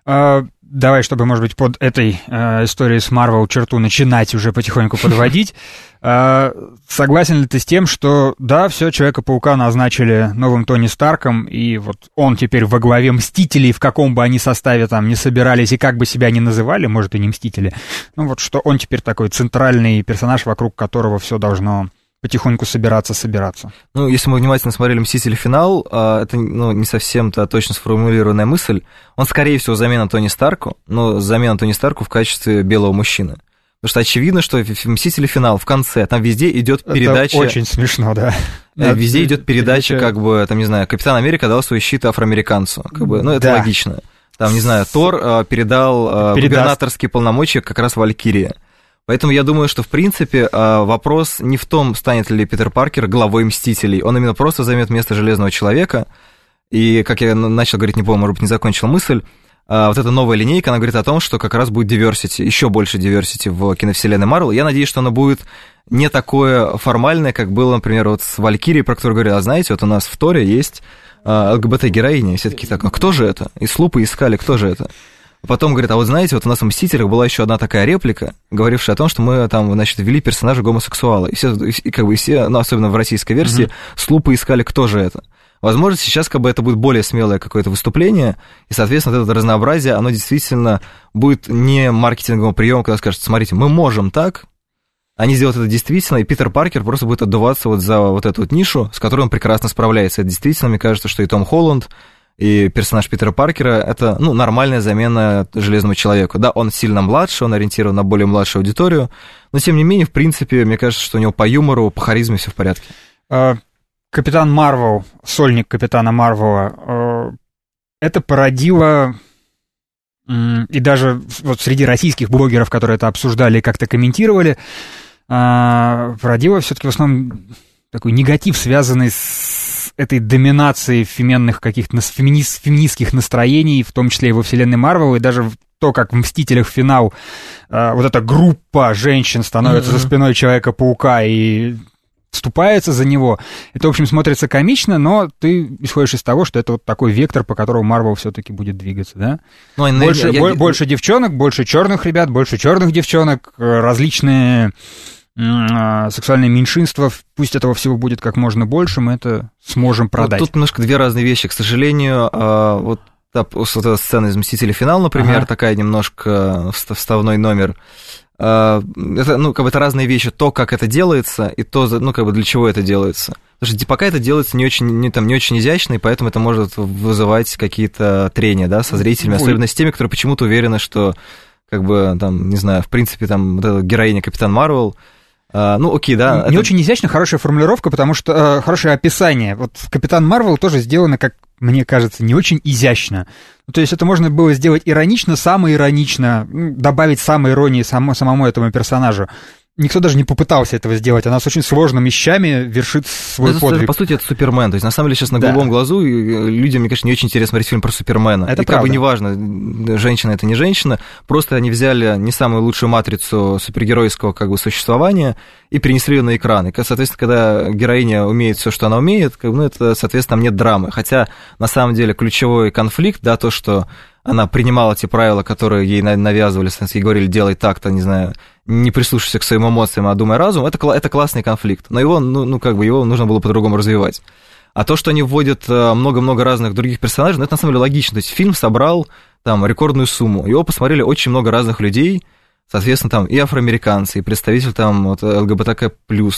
А, давай, чтобы, может быть, под этой а, историей с Марвел черту начинать уже потихоньку подводить. А, согласен ли ты с тем, что, да, все, Человека-паука назначили новым Тони Старком, и вот он теперь во главе Мстителей, в каком бы они составе там ни собирались, и как бы себя ни называли, может, и не Мстители, ну вот что он теперь такой центральный персонаж, вокруг которого все должно потихоньку собираться, собираться. Ну, если мы внимательно смотрели «Мстители. Финал», это ну, не совсем-то точно сформулированная мысль. Он, скорее всего, замена Тони Старку, но замена Тони Старку в качестве белого мужчины. Потому что очевидно, что «Мстители. Финал» в конце, там везде идет передача... Это очень смешно, да. Везде идет передача, как бы, там, не знаю, Капитан Америка дал свой щит афроамериканцу. Как бы, ну, это да. логично. Там, не знаю, Тор передал Передаст. губернаторские полномочия как раз Валькирии. Поэтому я думаю, что, в принципе, вопрос не в том, станет ли Питер Паркер главой Мстителей. Он именно просто займет место Железного Человека. И, как я начал говорить, не помню, может быть, не закончил мысль, вот эта новая линейка, она говорит о том, что как раз будет diversity, еще больше diversity в киновселенной Марвел. Я надеюсь, что оно будет не такое формальное, как было, например, вот с Валькирией, про которую говорили, а знаете, вот у нас в Торе есть ЛГБТ-героиня, и все таки так, а кто же это? И слупы искали, кто же это? Потом говорит, а вот знаете, вот у нас в «Мстителях» была еще одна такая реплика, говорившая о том, что мы там, значит, ввели персонажа гомосексуала. И все, и как бы все, ну, особенно в российской версии, mm-hmm. слупы искали, кто же это. Возможно, сейчас как бы это будет более смелое какое-то выступление, и, соответственно, вот это разнообразие, оно действительно будет не маркетинговым приемом, когда скажут, смотрите, мы можем так, они сделают это действительно, и Питер Паркер просто будет отдуваться вот за вот эту вот нишу, с которой он прекрасно справляется. Это действительно, мне кажется, что и Том Холланд, и персонаж Питера Паркера — это, ну, нормальная замена Железному Человеку. Да, он сильно младше, он ориентирован на более младшую аудиторию, но, тем не менее, в принципе, мне кажется, что у него по юмору, по харизме все в порядке. Капитан Марвел, сольник Капитана Марвела, это породило, и даже вот среди российских блогеров, которые это обсуждали и как-то комментировали, породило все-таки в основном такой негатив, связанный с этой доминацией феменных каких-то феминист, феминистских настроений, в том числе и во вселенной Марвел, и даже то, как в «Мстителях. Финал» э, вот эта группа женщин становится mm-hmm. за спиной Человека-паука и вступается за него. Это, в общем, смотрится комично, но ты исходишь из того, что это вот такой вектор, по которому Марвел все-таки будет двигаться, да? Ну, больше, я, я... больше девчонок, больше черных ребят, больше черных девчонок, различные сексуальное меньшинство, пусть этого всего будет как можно больше, мы это сможем продать. Вот тут немножко две разные вещи. К сожалению, вот, вот эта сцена из «Мстителей. Финал», например, ага. такая немножко вставной номер. Это, ну, как бы это разные вещи. То, как это делается, и то, ну, как бы для чего это делается. Потому что пока это делается не очень, не, там, не очень изящно, и поэтому это может вызывать какие-то трения, да, со зрителями, Ой. особенно с теми, которые почему-то уверены, что, как бы, там, не знаю, в принципе, там, вот эта героиня Капитан Марвел. Uh, ну, окей, да. Не это... очень изящно, хорошая формулировка, потому что uh, хорошее описание. Вот Капитан Марвел тоже сделано, как мне кажется, не очень изящно. Ну, то есть это можно было сделать иронично, самоиронично, ну, добавить самоиронии само, самому этому персонажу. Никто даже не попытался этого сделать. Она с очень сложными вещами вершит свой это, подвиг. По сути, это Супермен. То есть, на самом деле, сейчас на да. голубом глазу людям, мне кажется, не очень интересно смотреть фильм про Супермена. Это и правда. Как бы неважно, женщина это не женщина, просто они взяли не самую лучшую матрицу супергеройского как бы существования и перенесли ее на экран. И, соответственно, когда героиня умеет все, что она умеет, как бы, ну, это, соответственно, там нет драмы. Хотя, на самом деле, ключевой конфликт, да, то, что она принимала те правила, которые ей навязывали, ей говорили, делай так-то, не знаю, не прислушивайся к своим эмоциям, а думай разум, это, это классный конфликт. Но его, ну, ну, как бы, его нужно было по-другому развивать. А то, что они вводят много-много разных других персонажей, ну, это на самом деле логично. То есть фильм собрал там рекордную сумму. Его посмотрели очень много разных людей, соответственно, там и афроамериканцы, и представитель там вот, ЛГБТК+.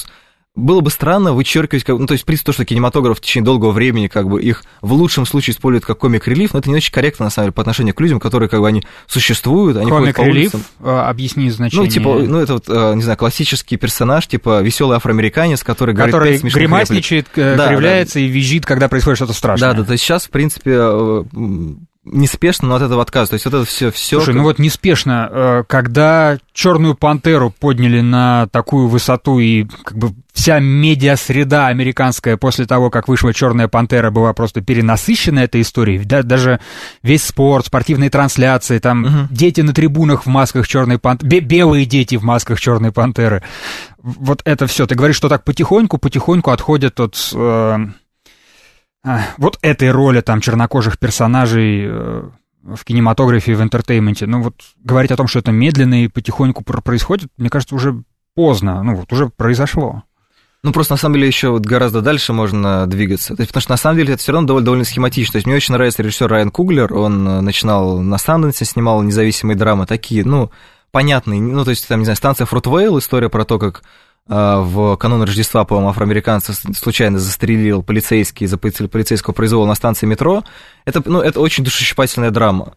Было бы странно вычеркивать, ну, то есть, в принципе, то, что кинематограф в течение долгого времени, как бы, их в лучшем случае используют как комик-релиф, но это не очень корректно, на самом деле, по отношению к людям, которые, как бы, они существуют, они ходят по улицам. Комик-релиф? Объясни значение. Ну, типа, ну, это вот, не знаю, классический персонаж, типа, весёлый афроамериканец, который, который говорит пять гримасничает, да, кривляется да. и визжит, когда происходит что-то страшное. Да, да, то есть сейчас, в принципе, неспешно, но от этого отказ. То есть вот это все. Слушай, как... ну вот неспешно, когда «Черную пантеру» подняли на такую высоту, и как бы вся медиасреда американская после того, как вышла «Черная пантера», была просто перенасыщена этой историей. Да, даже весь спорт, спортивные трансляции, там угу. дети на трибунах в масках «Черной пантеры», белые дети в масках «Черной пантеры». Вот это все. Ты говоришь, что так потихоньку, потихоньку отходят от... Э... вот этой роли там чернокожих персонажей в кинематографе и в интертейменте. Но вот говорить о том, что это медленно и потихоньку происходит, мне кажется, уже поздно, ну вот уже произошло. Ну, просто, на самом деле, еще вот гораздо дальше можно двигаться. То есть, потому что, на самом деле, это все равно довольно, довольно схематично. То есть, мне очень нравится режиссер Райан Куглер. Он начинал на Санденсе, снимал независимые драмы такие, ну, понятные. Ну, то есть, там, не знаю, станция Фрутвейл, история про то, как э, в канун Рождества, по-моему, афроамериканца случайно застрелил полицейский из-за полицейского произвола на станции метро. Это, ну, это очень душещипательная драма.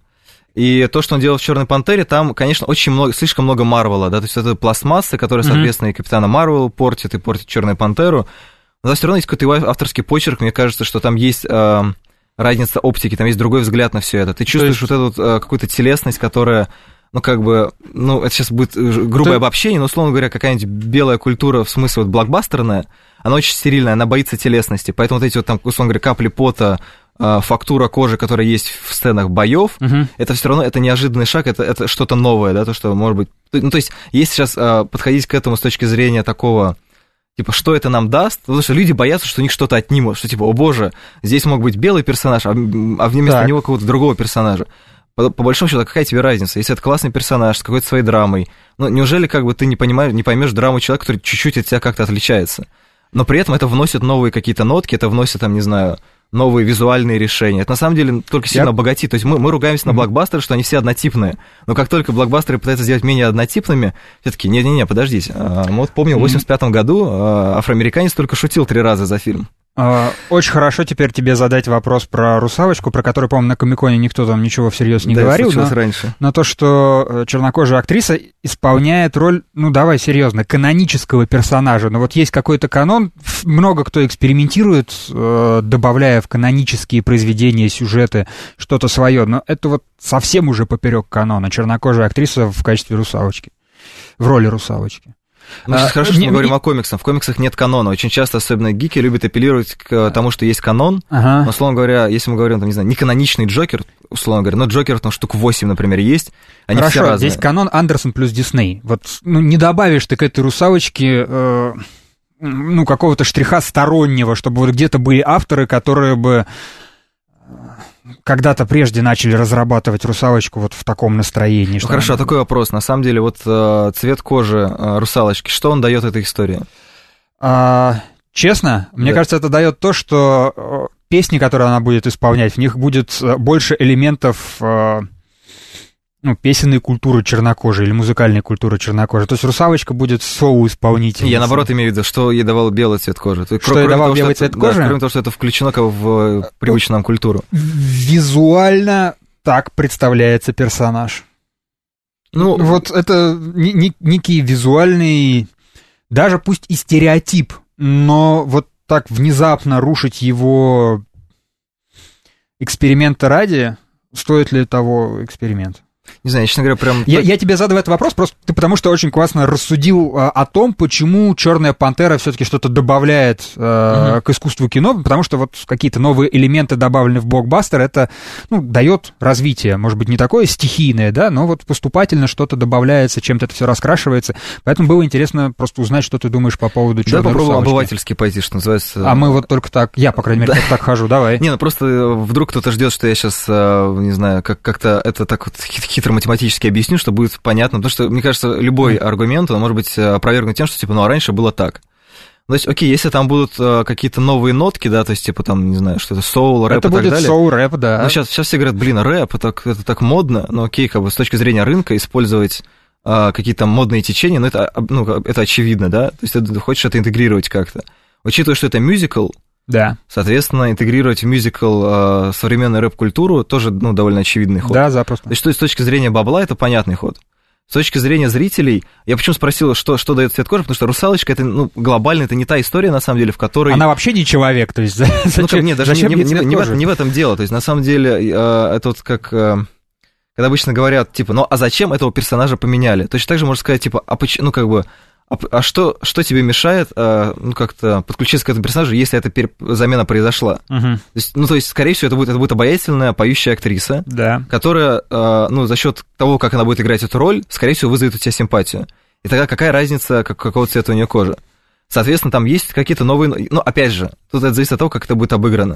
И то, что он делал в «Черной пантере», там, конечно, очень много, слишком много Марвела, да, то есть это пластмасса, которая, соответственно, mm-hmm. и Капитана Марвел портит, и портит «Черную пантеру», но все равно есть какой-то его авторский почерк, мне кажется, что там есть э, разница оптики, там есть другой взгляд на все это. Ты чувствуешь есть... вот эту э, какую-то телесность, которая, ну, как бы, ну, это сейчас будет грубое Ты... обобщение, но, условно говоря, какая-нибудь белая культура, в смысле вот блокбастерная, она очень стерильная, она боится телесности, поэтому вот эти вот там, условно говоря, капли пота, фактура кожи, которая есть в сценах боев, угу. это все равно это неожиданный шаг, это, это что-то новое, да, то, что может быть... Ну, то есть, если сейчас а, подходить к этому с точки зрения такого, типа, что это нам даст, потому что люди боятся, что у них что-то отнимут, что, типа, о боже, здесь мог быть белый персонаж, а, а вместо так. него какого-то другого персонажа. По, по большому счету, какая тебе разница? Если это классный персонаж с какой-то своей драмой, ну, неужели, как бы, ты не понимаешь, не поймешь драму человека, который чуть-чуть от тебя как-то отличается? Но при этом это вносит новые какие-то нотки, это вносит, там, не знаю... новые визуальные решения. Это на самом деле только сильно Я... богатит. То есть мы, мы ругаемся на блокбастеры, что они все однотипные. Но как только блокбастеры пытаются сделать менее однотипными, все таки не-не-не, подождите. Мы вот помним, в восемьдесят пятом году афроамериканец только шутил три раза за фильм. Очень хорошо теперь тебе задать вопрос про «Русалочку», про которую, по-моему, на Комиконе никто там ничего всерьез не да, говорил. Да, но, раньше. но то, что чернокожая актриса исполняет роль, ну давай серьезно, канонического персонажа. Но вот есть какой-то канон, много кто экспериментирует, добавляя в канонические произведения, сюжеты что-то свое. Но это вот совсем уже поперек канона. Чернокожая актриса в качестве русалочки, в роли русалочки. Ну, сейчас а, хорошо, что не, мы говорим не... о комиксах. В комиксах нет канона. Очень часто, особенно гики, любят апеллировать к тому, что есть канон. Ага. Но, условно говоря, если мы говорим, там, не знаю, не каноничный Джокер, условно говоря, но Джокер там штук восемь, например, есть, они хорошо, все разные. Здесь канон Андерсон плюс Дисней. Вот, ну, не добавишь ты к этой русалочке... Э... ну, какого-то штриха стороннего, чтобы вот где-то были авторы, которые бы когда-то прежде начали разрабатывать русалочку вот в таком настроении. Ну, хорошо, она... такой вопрос. На самом деле, вот э, цвет кожи э, русалочки, что он дает этой истории? А, честно, да. мне кажется, это дает то, что песни, которые она будет исполнять, в них будет больше элементов... Э, ну, песенной культуры чернокожей или музыкальной культуры чернокожей. То есть русалочка будет соу-исполнительницей. Я, наоборот, имею в виду, что ей давал белый цвет кожи. Что кроме ей давал того, белый цвет это, кожи? Да, кроме того, что это включено как в привычную нам культуру. Визуально так представляется персонаж. Ну, вот это некий визуальный, даже пусть и стереотип, но вот так внезапно рушить его эксперимента ради, стоит ли того эксперимент? Не знаю, честно говоря, прям... Я, я тебе задаю этот вопрос просто ты потому, что очень классно рассудил а, о том, почему «Черная пантера» все-таки что-то добавляет а, uh-huh. к искусству кино, потому что вот какие-то новые элементы добавлены в блокбастер, это, ну, дает развитие, может быть, не такое стихийное, да, но вот поступательно что-то добавляется, чем-то это все раскрашивается, поэтому было интересно просто узнать, что ты думаешь по поводу «Черной русалочки». Да, попробуем обывательски пойти, что называется. А мы вот только так, я, по крайней мере, так хожу, давай. Не, ну просто вдруг кто-то ждет, что я сейчас, не знаю, как-то это так вот хитро-математически объясню, что будет понятно, потому что, мне кажется, любой mm. аргумент, он может быть опровергнут тем, что, типа, ну, а раньше было так. То есть, окей, если там будут какие-то новые нотки, да, то есть, типа, там, не знаю, что-то соул, рэп это и так далее. Это будет соул-рэп, да. Ну, сейчас, сейчас все говорят, блин, рэп, это, это так модно, но окей, как бы, с точки зрения рынка использовать а, какие-то модные течения, ну, это, ну, это очевидно, да, то есть, ты хочешь это интегрировать как-то. Учитывая, что это мюзикл, да. Соответственно, интегрировать в мюзикл э, современную рэп-культуру тоже, ну, довольно очевидный ход. Да, запросто. То есть, что с точки зрения бабла, это понятный ход. С точки зрения зрителей, я почему спросил, что, что дает цвет кожи, потому что «Русалочка» это, ну, глобально, это не та история, на самом деле, в которой... Она вообще не человек, то есть... Ну, как, нет, даже не, не, не, не, в, не в этом дело, то есть, на самом деле, э, это вот как... Э, когда обычно говорят, типа, ну, а зачем этого персонажа поменяли? Точно так же можно сказать, типа, а почему, ну, как бы... А, а что, что тебе мешает, а, ну, как-то подключиться к этому персонажу, если эта пере... замена произошла? Uh-huh. То есть, ну, то есть, скорее всего, это будет, это будет обаятельная, поющая актриса, да. которая, а, ну, за счет того, как она будет играть эту роль, скорее всего, вызовет у тебя симпатию. И тогда какая разница, как, какого цвета у нее кожа? Соответственно, там есть какие-то новые... Ну, опять же, тут это зависит от того, как это будет обыграно.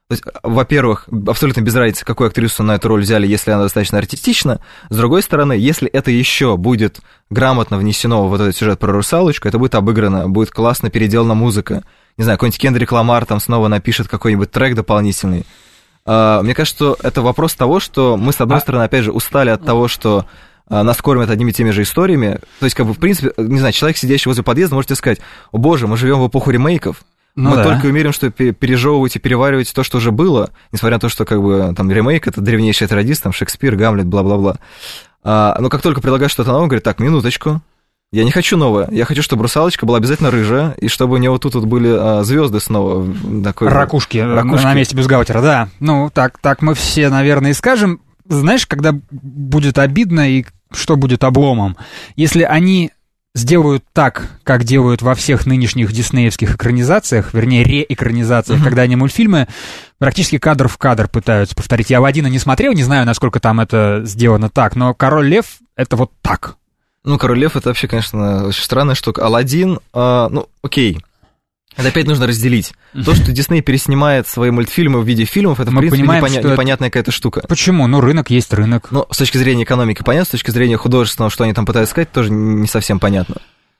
То есть, во-первых, абсолютно без разницы, какую актрису на эту роль взяли, если она достаточно артистична. С другой стороны, если это еще будет грамотно внесено в вот этот сюжет про русалочку, это будет обыграно, будет классно переделана музыка. Не знаю, какой-нибудь Кендрик Ламар там снова напишет какой-нибудь трек дополнительный. Мне кажется, что это вопрос того, что мы, с одной стороны, опять же, устали от того, что нас кормят одними и теми же историями. То есть, как бы, в принципе, не знаю, человек, сидящий возле подъезда, можете сказать: о боже, мы живем в эпоху ремейков. Ну, мы да. только умеем, что пережевывать и переваривать то, что уже было, несмотря на то, что как бы там ремейк — это древнейшая традиция, там Шекспир, Гамлет, бла-бла-бла. А, но как только предлагаешь что-то новое, говорит: так, минуточку, я не хочу новое, я хочу, чтобы русалочка была обязательно рыжая, и чтобы у нее вот тут вот были а, звезды снова. Такой, ракушки, ракушки на месте бюстгальтера, да. Ну, так, так мы все, наверное, и скажем. Знаешь, когда будет обидно и что будет обломом, если они сделают так, как делают во всех нынешних диснеевских экранизациях, вернее, реэкранизациях, mm-hmm. когда они мультфильмы практически кадр в кадр пытаются повторить. Я «Аладдина» не смотрел, не знаю, насколько там это сделано так, но «Король Лев» — это вот так. Ну, «Король Лев» — это вообще, конечно, очень странная штука. «Аладдин», э, ну, окей. Это опять нужно разделить. То, что Дисней переснимает свои мультфильмы в виде фильмов, это, в Мы принципе, понимаем, непоня- что непонятная какая-то штука. Почему? Ну, рынок есть рынок. Ну, с точки зрения экономики понятно, с точки зрения художественного, что они там пытаются сказать, тоже не совсем понятно.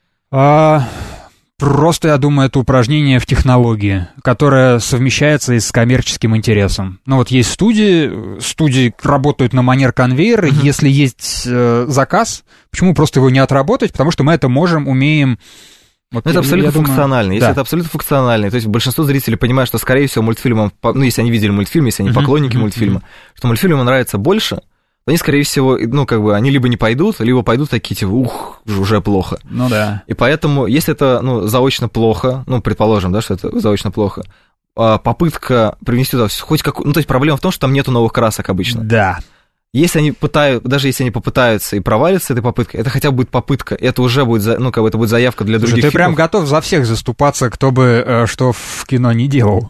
А, просто, я думаю, это упражнение в технологии, которое совмещается и с коммерческим интересом. Ну, вот есть студии, студии работают на манер конвейера, mm-hmm. если есть э, заказ, почему просто его не отработать? Потому что мы это можем, умеем... Вот ну, это я, абсолютно я функционально. Думаю, если да. это абсолютно функционально, то есть большинство зрителей понимают, что, скорее всего, мультфильмам, ну, если они видели мультфильм, если они uh-huh, поклонники uh-huh, мультфильма, uh-huh. что мультфильму нравится больше, то они, скорее всего, ну, как бы, они либо не пойдут, либо пойдут такие, типа, ух, уже плохо. Ну, да. И поэтому, если это, ну, заочно плохо, ну, предположим, да, что это заочно плохо, попытка привнести туда хоть какую... Ну, то есть проблема в том, что там нету новых красок обычно. Да. Если они пытают, даже если они попытаются и провалятся этой попыткой, это хотя бы будет попытка, это уже будет, ну, как бы это будет заявка для других фильмов. Ты фильмов. прям готов за всех заступаться, кто бы э, что в кино не делал?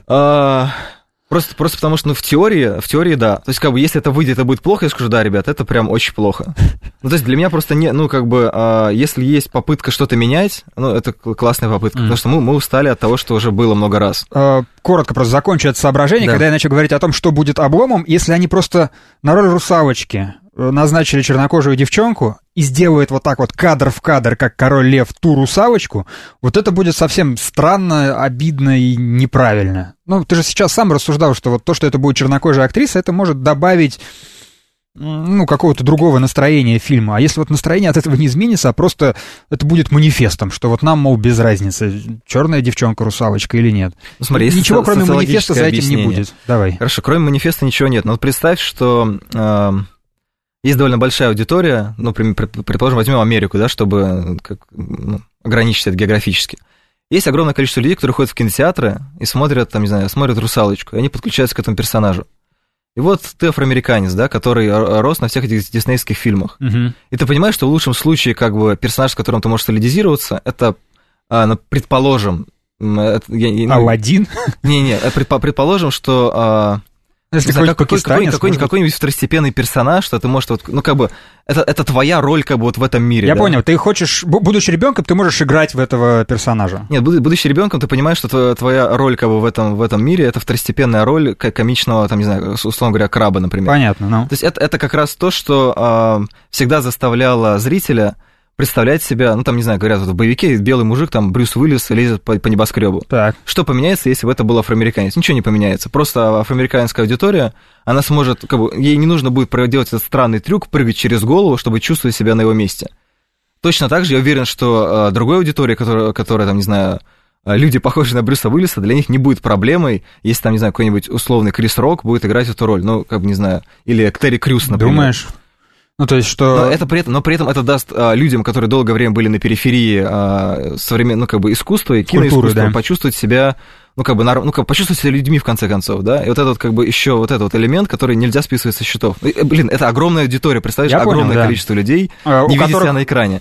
А, просто, просто потому что, ну, в теории, в теории, да. То есть, как бы, если это выйдет, это будет плохо, я скажу: да, ребят, это прям очень плохо. Ну, то есть, для меня просто не, ну, как бы, а, если есть попытка что-то менять, ну, это классная попытка, mm. потому что мы, мы устали от того, что уже было много раз. А, коротко просто закончу это соображение, да. Когда я начал говорить о том, что будет обломом, если они просто на роль русалочки назначили чернокожую девчонку и сделают вот так вот кадр в кадр, как Король Лев, ту русалочку, вот это будет совсем странно, обидно и неправильно. Ну, ты же сейчас сам рассуждал, что вот то, что это будет чернокожая актриса, это может добавить, ну, какого-то другого настроения фильма. А если вот настроение от этого не изменится, а просто это будет манифестом, что вот нам, мол, без разницы, черная девчонка русалочка или нет. Ну, смотри, ничего, кроме манифеста, за этим не будет. Давай. Хорошо, кроме манифеста ничего нет. Но вот представь, что э, есть довольно большая аудитория, ну, предположим, возьмем Америку, да, чтобы как, ну, ограничить это географически. Есть огромное количество людей, которые ходят в кинотеатры и смотрят, там, не знаю, смотрят русалочку, и они подключаются к этому персонажу. И вот ты афроамериканец, да, который рос на всех этих диснеевских фильмах. Uh-huh. И ты понимаешь, что в лучшем случае, как бы, персонаж, с которым ты можешь солидизироваться, это, а, ну, предположим... Это, я, ну, Аладдин? Не-не, предположим, что... А, если знаю, какой, какой, какой, какой-нибудь второстепенный персонаж, что ты можешь, вот, ну, как бы, это, это твоя роль, как бы, вот в этом мире. Я да? понял, ты хочешь, будучи ребенком, ты можешь играть в этого персонажа. Нет, будучи ребенком, ты понимаешь, что твоя, твоя роль, как бы, в этом, в этом мире, это второстепенная роль комичного, там, не знаю, условно говоря, краба, например. Понятно, ну. То есть это, это как раз то, что а, всегда заставляло зрителя представлять себя, ну, там, не знаю, говорят, вот в боевике белый мужик, там, Брюс Уиллис лезет по, по небоскребу. Так. Что поменяется, если бы это был афроамериканец? Ничего не поменяется. Просто афроамериканская аудитория, она сможет, как бы, ей не нужно будет делать этот странный трюк, прыгать через голову, чтобы чувствовать себя на его месте. Точно так же я уверен, что а, другой аудитории, которая, которая, там, не знаю, люди, похожие на Брюса Уиллиса, для них не будет проблемой, если, там, не знаю, какой-нибудь условный Крис Рок будет играть эту роль. Ну, как бы, не знаю, или Терри Крюс, например. Думаешь? Ну, то есть, что... Но, это при этом, но при этом это даст а, людям, которые долгое время были на периферии а, современного, ну, как бы, искусства и киноискусства, да, почувствовать себя, ну, как бы, на, ну, как, почувствовать себя людьми, в конце концов, да, и вот этот, как бы, еще вот этот вот элемент, который нельзя списывать со счетов. И, блин, это огромная аудитория, представляешь, Я огромное понял, да. количество людей, а, не видя которых... себя на экране.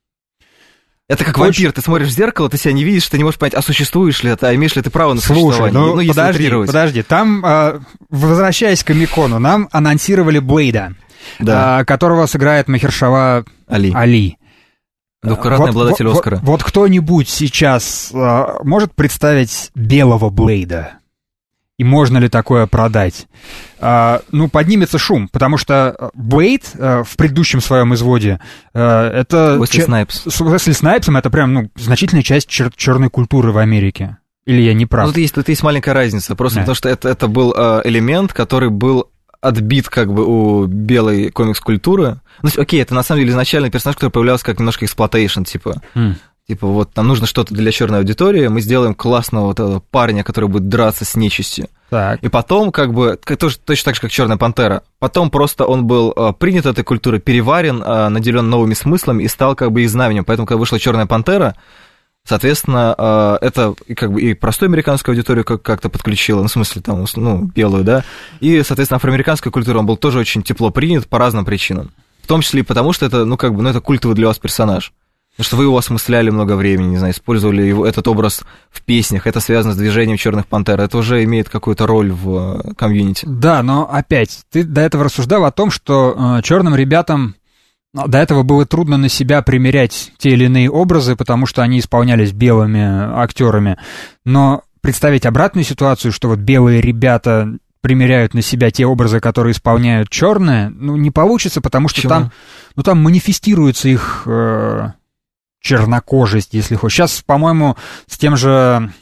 Это как Хочешь... вампир, ты смотришь в зеркало, ты себя не видишь, ты не можешь понять, а существуешь ли это, а имеешь ли ты право на Слушай, существование. Ну, ну, подожди, подожди, там, возвращаясь к Комик-кону, нам анонсировали Блейда. Да. Которого сыграет Махершала Али. Али. Двукратный вот, обладатель вот, Оскара. Вот, вот кто-нибудь сейчас а, может представить белого Блейда? и можно ли такое продать. А, ну, поднимется шум, потому что Блейд а, в предыдущем своем изводе а, это... Уэсли Снайпс. С Уэсли Снайпсом это прям, ну, значительная часть чер- черной культуры в Америке. Или я не прав? Ну, тут есть, тут есть маленькая разница, просто да. потому что это, это был а, элемент, который был отбит как бы у белой комикс-культуры. Ну, окей, это на самом деле изначальный персонаж, который появлялся как немножко эксплуатейшн, типа... Mm. Типа, вот нам нужно что-то для черной аудитории, мы сделаем классного вот этого парня, который будет драться с нечистью. Так. И потом, как бы, тоже, точно так же, как Черная пантера, потом просто он был а, принят этой культурой, переварен, а, наделен новыми смыслами и стал как бы их знаменем. Поэтому, когда вышла Черная пантера, соответственно, а, это как бы и простую американскую аудиторию как- как-то подключило, ну, в смысле, там, ну, белую, да, и, соответственно, афроамериканская культура, он был тоже очень тепло принят по разным причинам. В том числе и потому, что это, ну, как бы, ну, это культовый для вас персонаж. Потому что вы его осмысляли много времени, не знаю, использовали его, этот образ в песнях, это связано с движением Черных пантер, это уже имеет какую-то роль в комьюнити. Да, но опять, ты до этого рассуждал о том, что э, черным ребятам до этого было трудно на себя примерять те или иные образы, потому что они исполнялись белыми актерами. Но представить обратную ситуацию, что вот белые ребята примеряют на себя те образы, которые исполняют черные, ну, не получится, потому что там, ну, там манифестируется их... Э, чернокожесть, если хочешь. Сейчас, по-моему, с тем же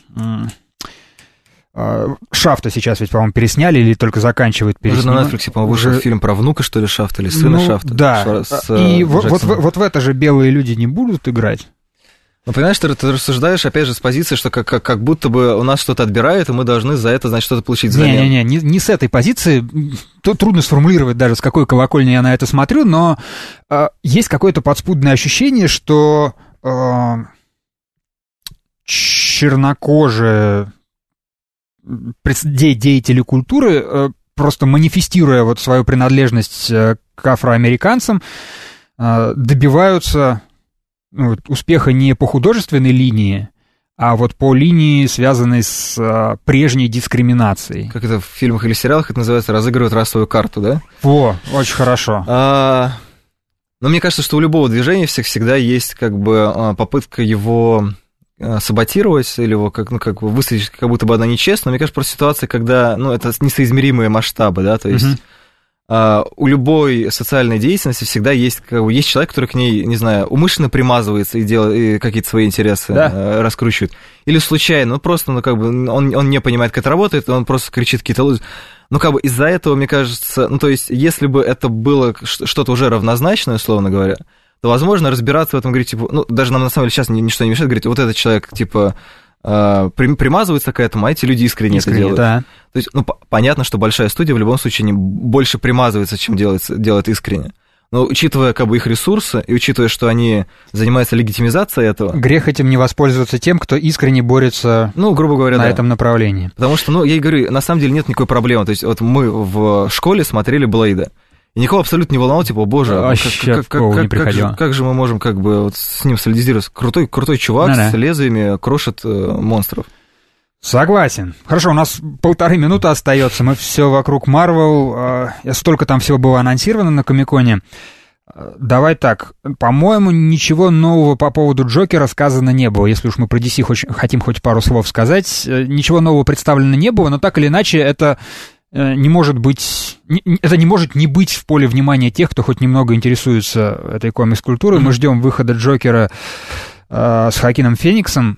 э, Шафта сейчас ведь, по-моему, пересняли или только заканчивают переснимать. Уже на Netflix, по-моему, вышел Уже... фильм про внука, что ли, Шафта, или сына ну, Шафта. Да, с, и вот, вот, вот в это же белые люди не будут играть. Ну, понимаешь, ты, ты рассуждаешь, опять же, с позиции, что как, как, как будто бы у нас что-то отбирают, и мы должны за это, значит, что-то получить взамен. Не-не-не, не, не с этой позиции. Тут трудно сформулировать даже, с какой колокольни я на это смотрю, но э, есть какое-то подспудное ощущение, что э, чернокожие деятели культуры, э, просто манифестируя вот свою принадлежность к афроамериканцам, э, добиваются... Ну, успеха не по художественной линии, а вот по линии, связанной с а, прежней дискриминацией. Как это в фильмах или сериалах это называется, разыгрывают расовую карту, да? Во, очень хорошо. А, но мне кажется, что у любого движения всегда есть как бы попытка его саботировать или его как, ну, как бы выставить, как будто бы она нечестна. Мне кажется, просто ситуация, когда, ну, это несоизмеримые масштабы, да, то есть... Uh-huh. Uh, у любой социальной деятельности всегда есть, как бы, есть человек, который к ней, не знаю, умышленно примазывается и делает и какие-то свои интересы да. uh, раскручивает. Или случайно, ну просто, ну как бы, он, он не понимает, как это работает, он просто кричит какие-то лузы. Ну как бы из-за этого, мне кажется, ну то есть, если бы это было что-то уже равнозначное, условно говоря, то, возможно, разбираться в этом, говорить, типа, ну даже нам на самом деле сейчас ничто не мешает, говорить, вот этот человек, типа... примазывается к этому, а эти люди искренне, искренне это делают. Да. То есть, ну, понятно, что большая студия в любом случае не больше примазывается, чем делается, делает искренне. Но учитывая как бы их ресурсы и учитывая, что они занимаются легитимизацией этого... Грех этим не воспользоваться тем, кто искренне борется ну, грубо говоря, на да. этом направлении. Потому что, ну, я и говорю, на самом деле нет никакой проблемы. То есть вот мы в школе смотрели Блейда. И никого абсолютно не волновало, типа, боже, а как, как, как, как, как, же, как же мы можем как бы вот с ним солидизироваться? Крутой, крутой чувак да-да. с лезвиями крошит э, монстров. Согласен. Хорошо, у нас полторы минуты остается. Мы все вокруг Марвел. Э, столько там всего было анонсировано на Комик-Коне. Э, давай так. По-моему, ничего нового по поводу Джокера сказано не было. Если уж мы про ди си хоть, хотим хоть пару слов сказать. Э, ничего нового представлено не было, но так или иначе это... не может быть, это не может не быть в поле внимания тех, кто хоть немного интересуется этой комикс-культурой. Mm-hmm. Мы ждем выхода Джокера э, с Хоакином Фениксом.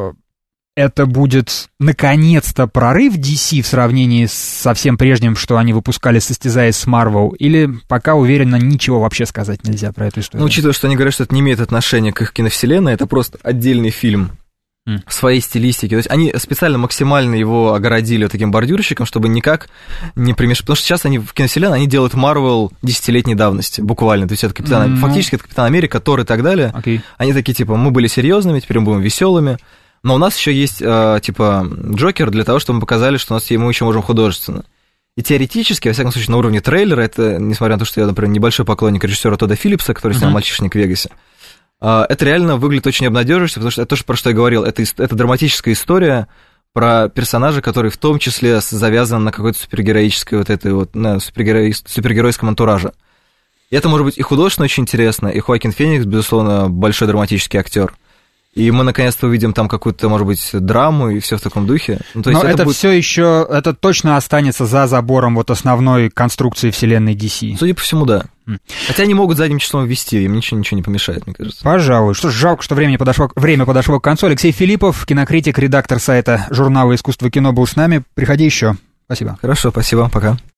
Это будет, наконец-то, прорыв ди си в сравнении со всем прежним, что они выпускали, состязаясь с Marvel, или пока, уверенно, ничего вообще сказать нельзя про эту историю? Ну, учитывая, что они говорят, что это не имеет отношения к их киновселенной, это просто отдельный фильм в своей стилистике. То есть они специально максимально его огородили вот таким бордюрщиком, чтобы никак не примешать. Потому что сейчас они в киновселенной, они делают Марвел десятилетней давности, буквально. То есть это Капитан, mm-hmm. фактически это Капитан Америка, Тор и так далее. Okay. Они такие, типа, мы были серьезными, теперь мы будем веселыми. Но у нас еще есть, типа, Джокер для того, чтобы мы показали, что у нас мы еще можем художественно. И теоретически, во всяком случае, на уровне трейлера, это, несмотря на то, что я, например, небольшой поклонник режиссера Тодда Филлипса, который снял mm-hmm. «Мальчишник в Вегасе», это реально выглядит очень обнадеживающе, потому что это то, про что я говорил, это, это драматическая история про персонажа, который в том числе завязан на какой-то супергероической вот этой вот, на супергерой, супергеройском антураже. И это может быть и художественно очень интересно, и Хоакин Феникс, безусловно, большой драматический актер. и мы наконец-то увидим там какую-то, может быть, драму и все в таком духе. Ну, то есть Но это, это будет... все еще, это точно останется за забором вот основной конструкции вселенной ди си. Судя по всему, да. Mm. Хотя они могут задним числом ввести, им ничего, ничего не помешает, мне кажется. Пожалуй. Что ж, жалко, что времени подошло, время подошло к концу. Алексей Филиппов, кинокритик, редактор сайта журнала «Искусство кино» был с нами. Приходи еще. Спасибо. Хорошо, спасибо, пока.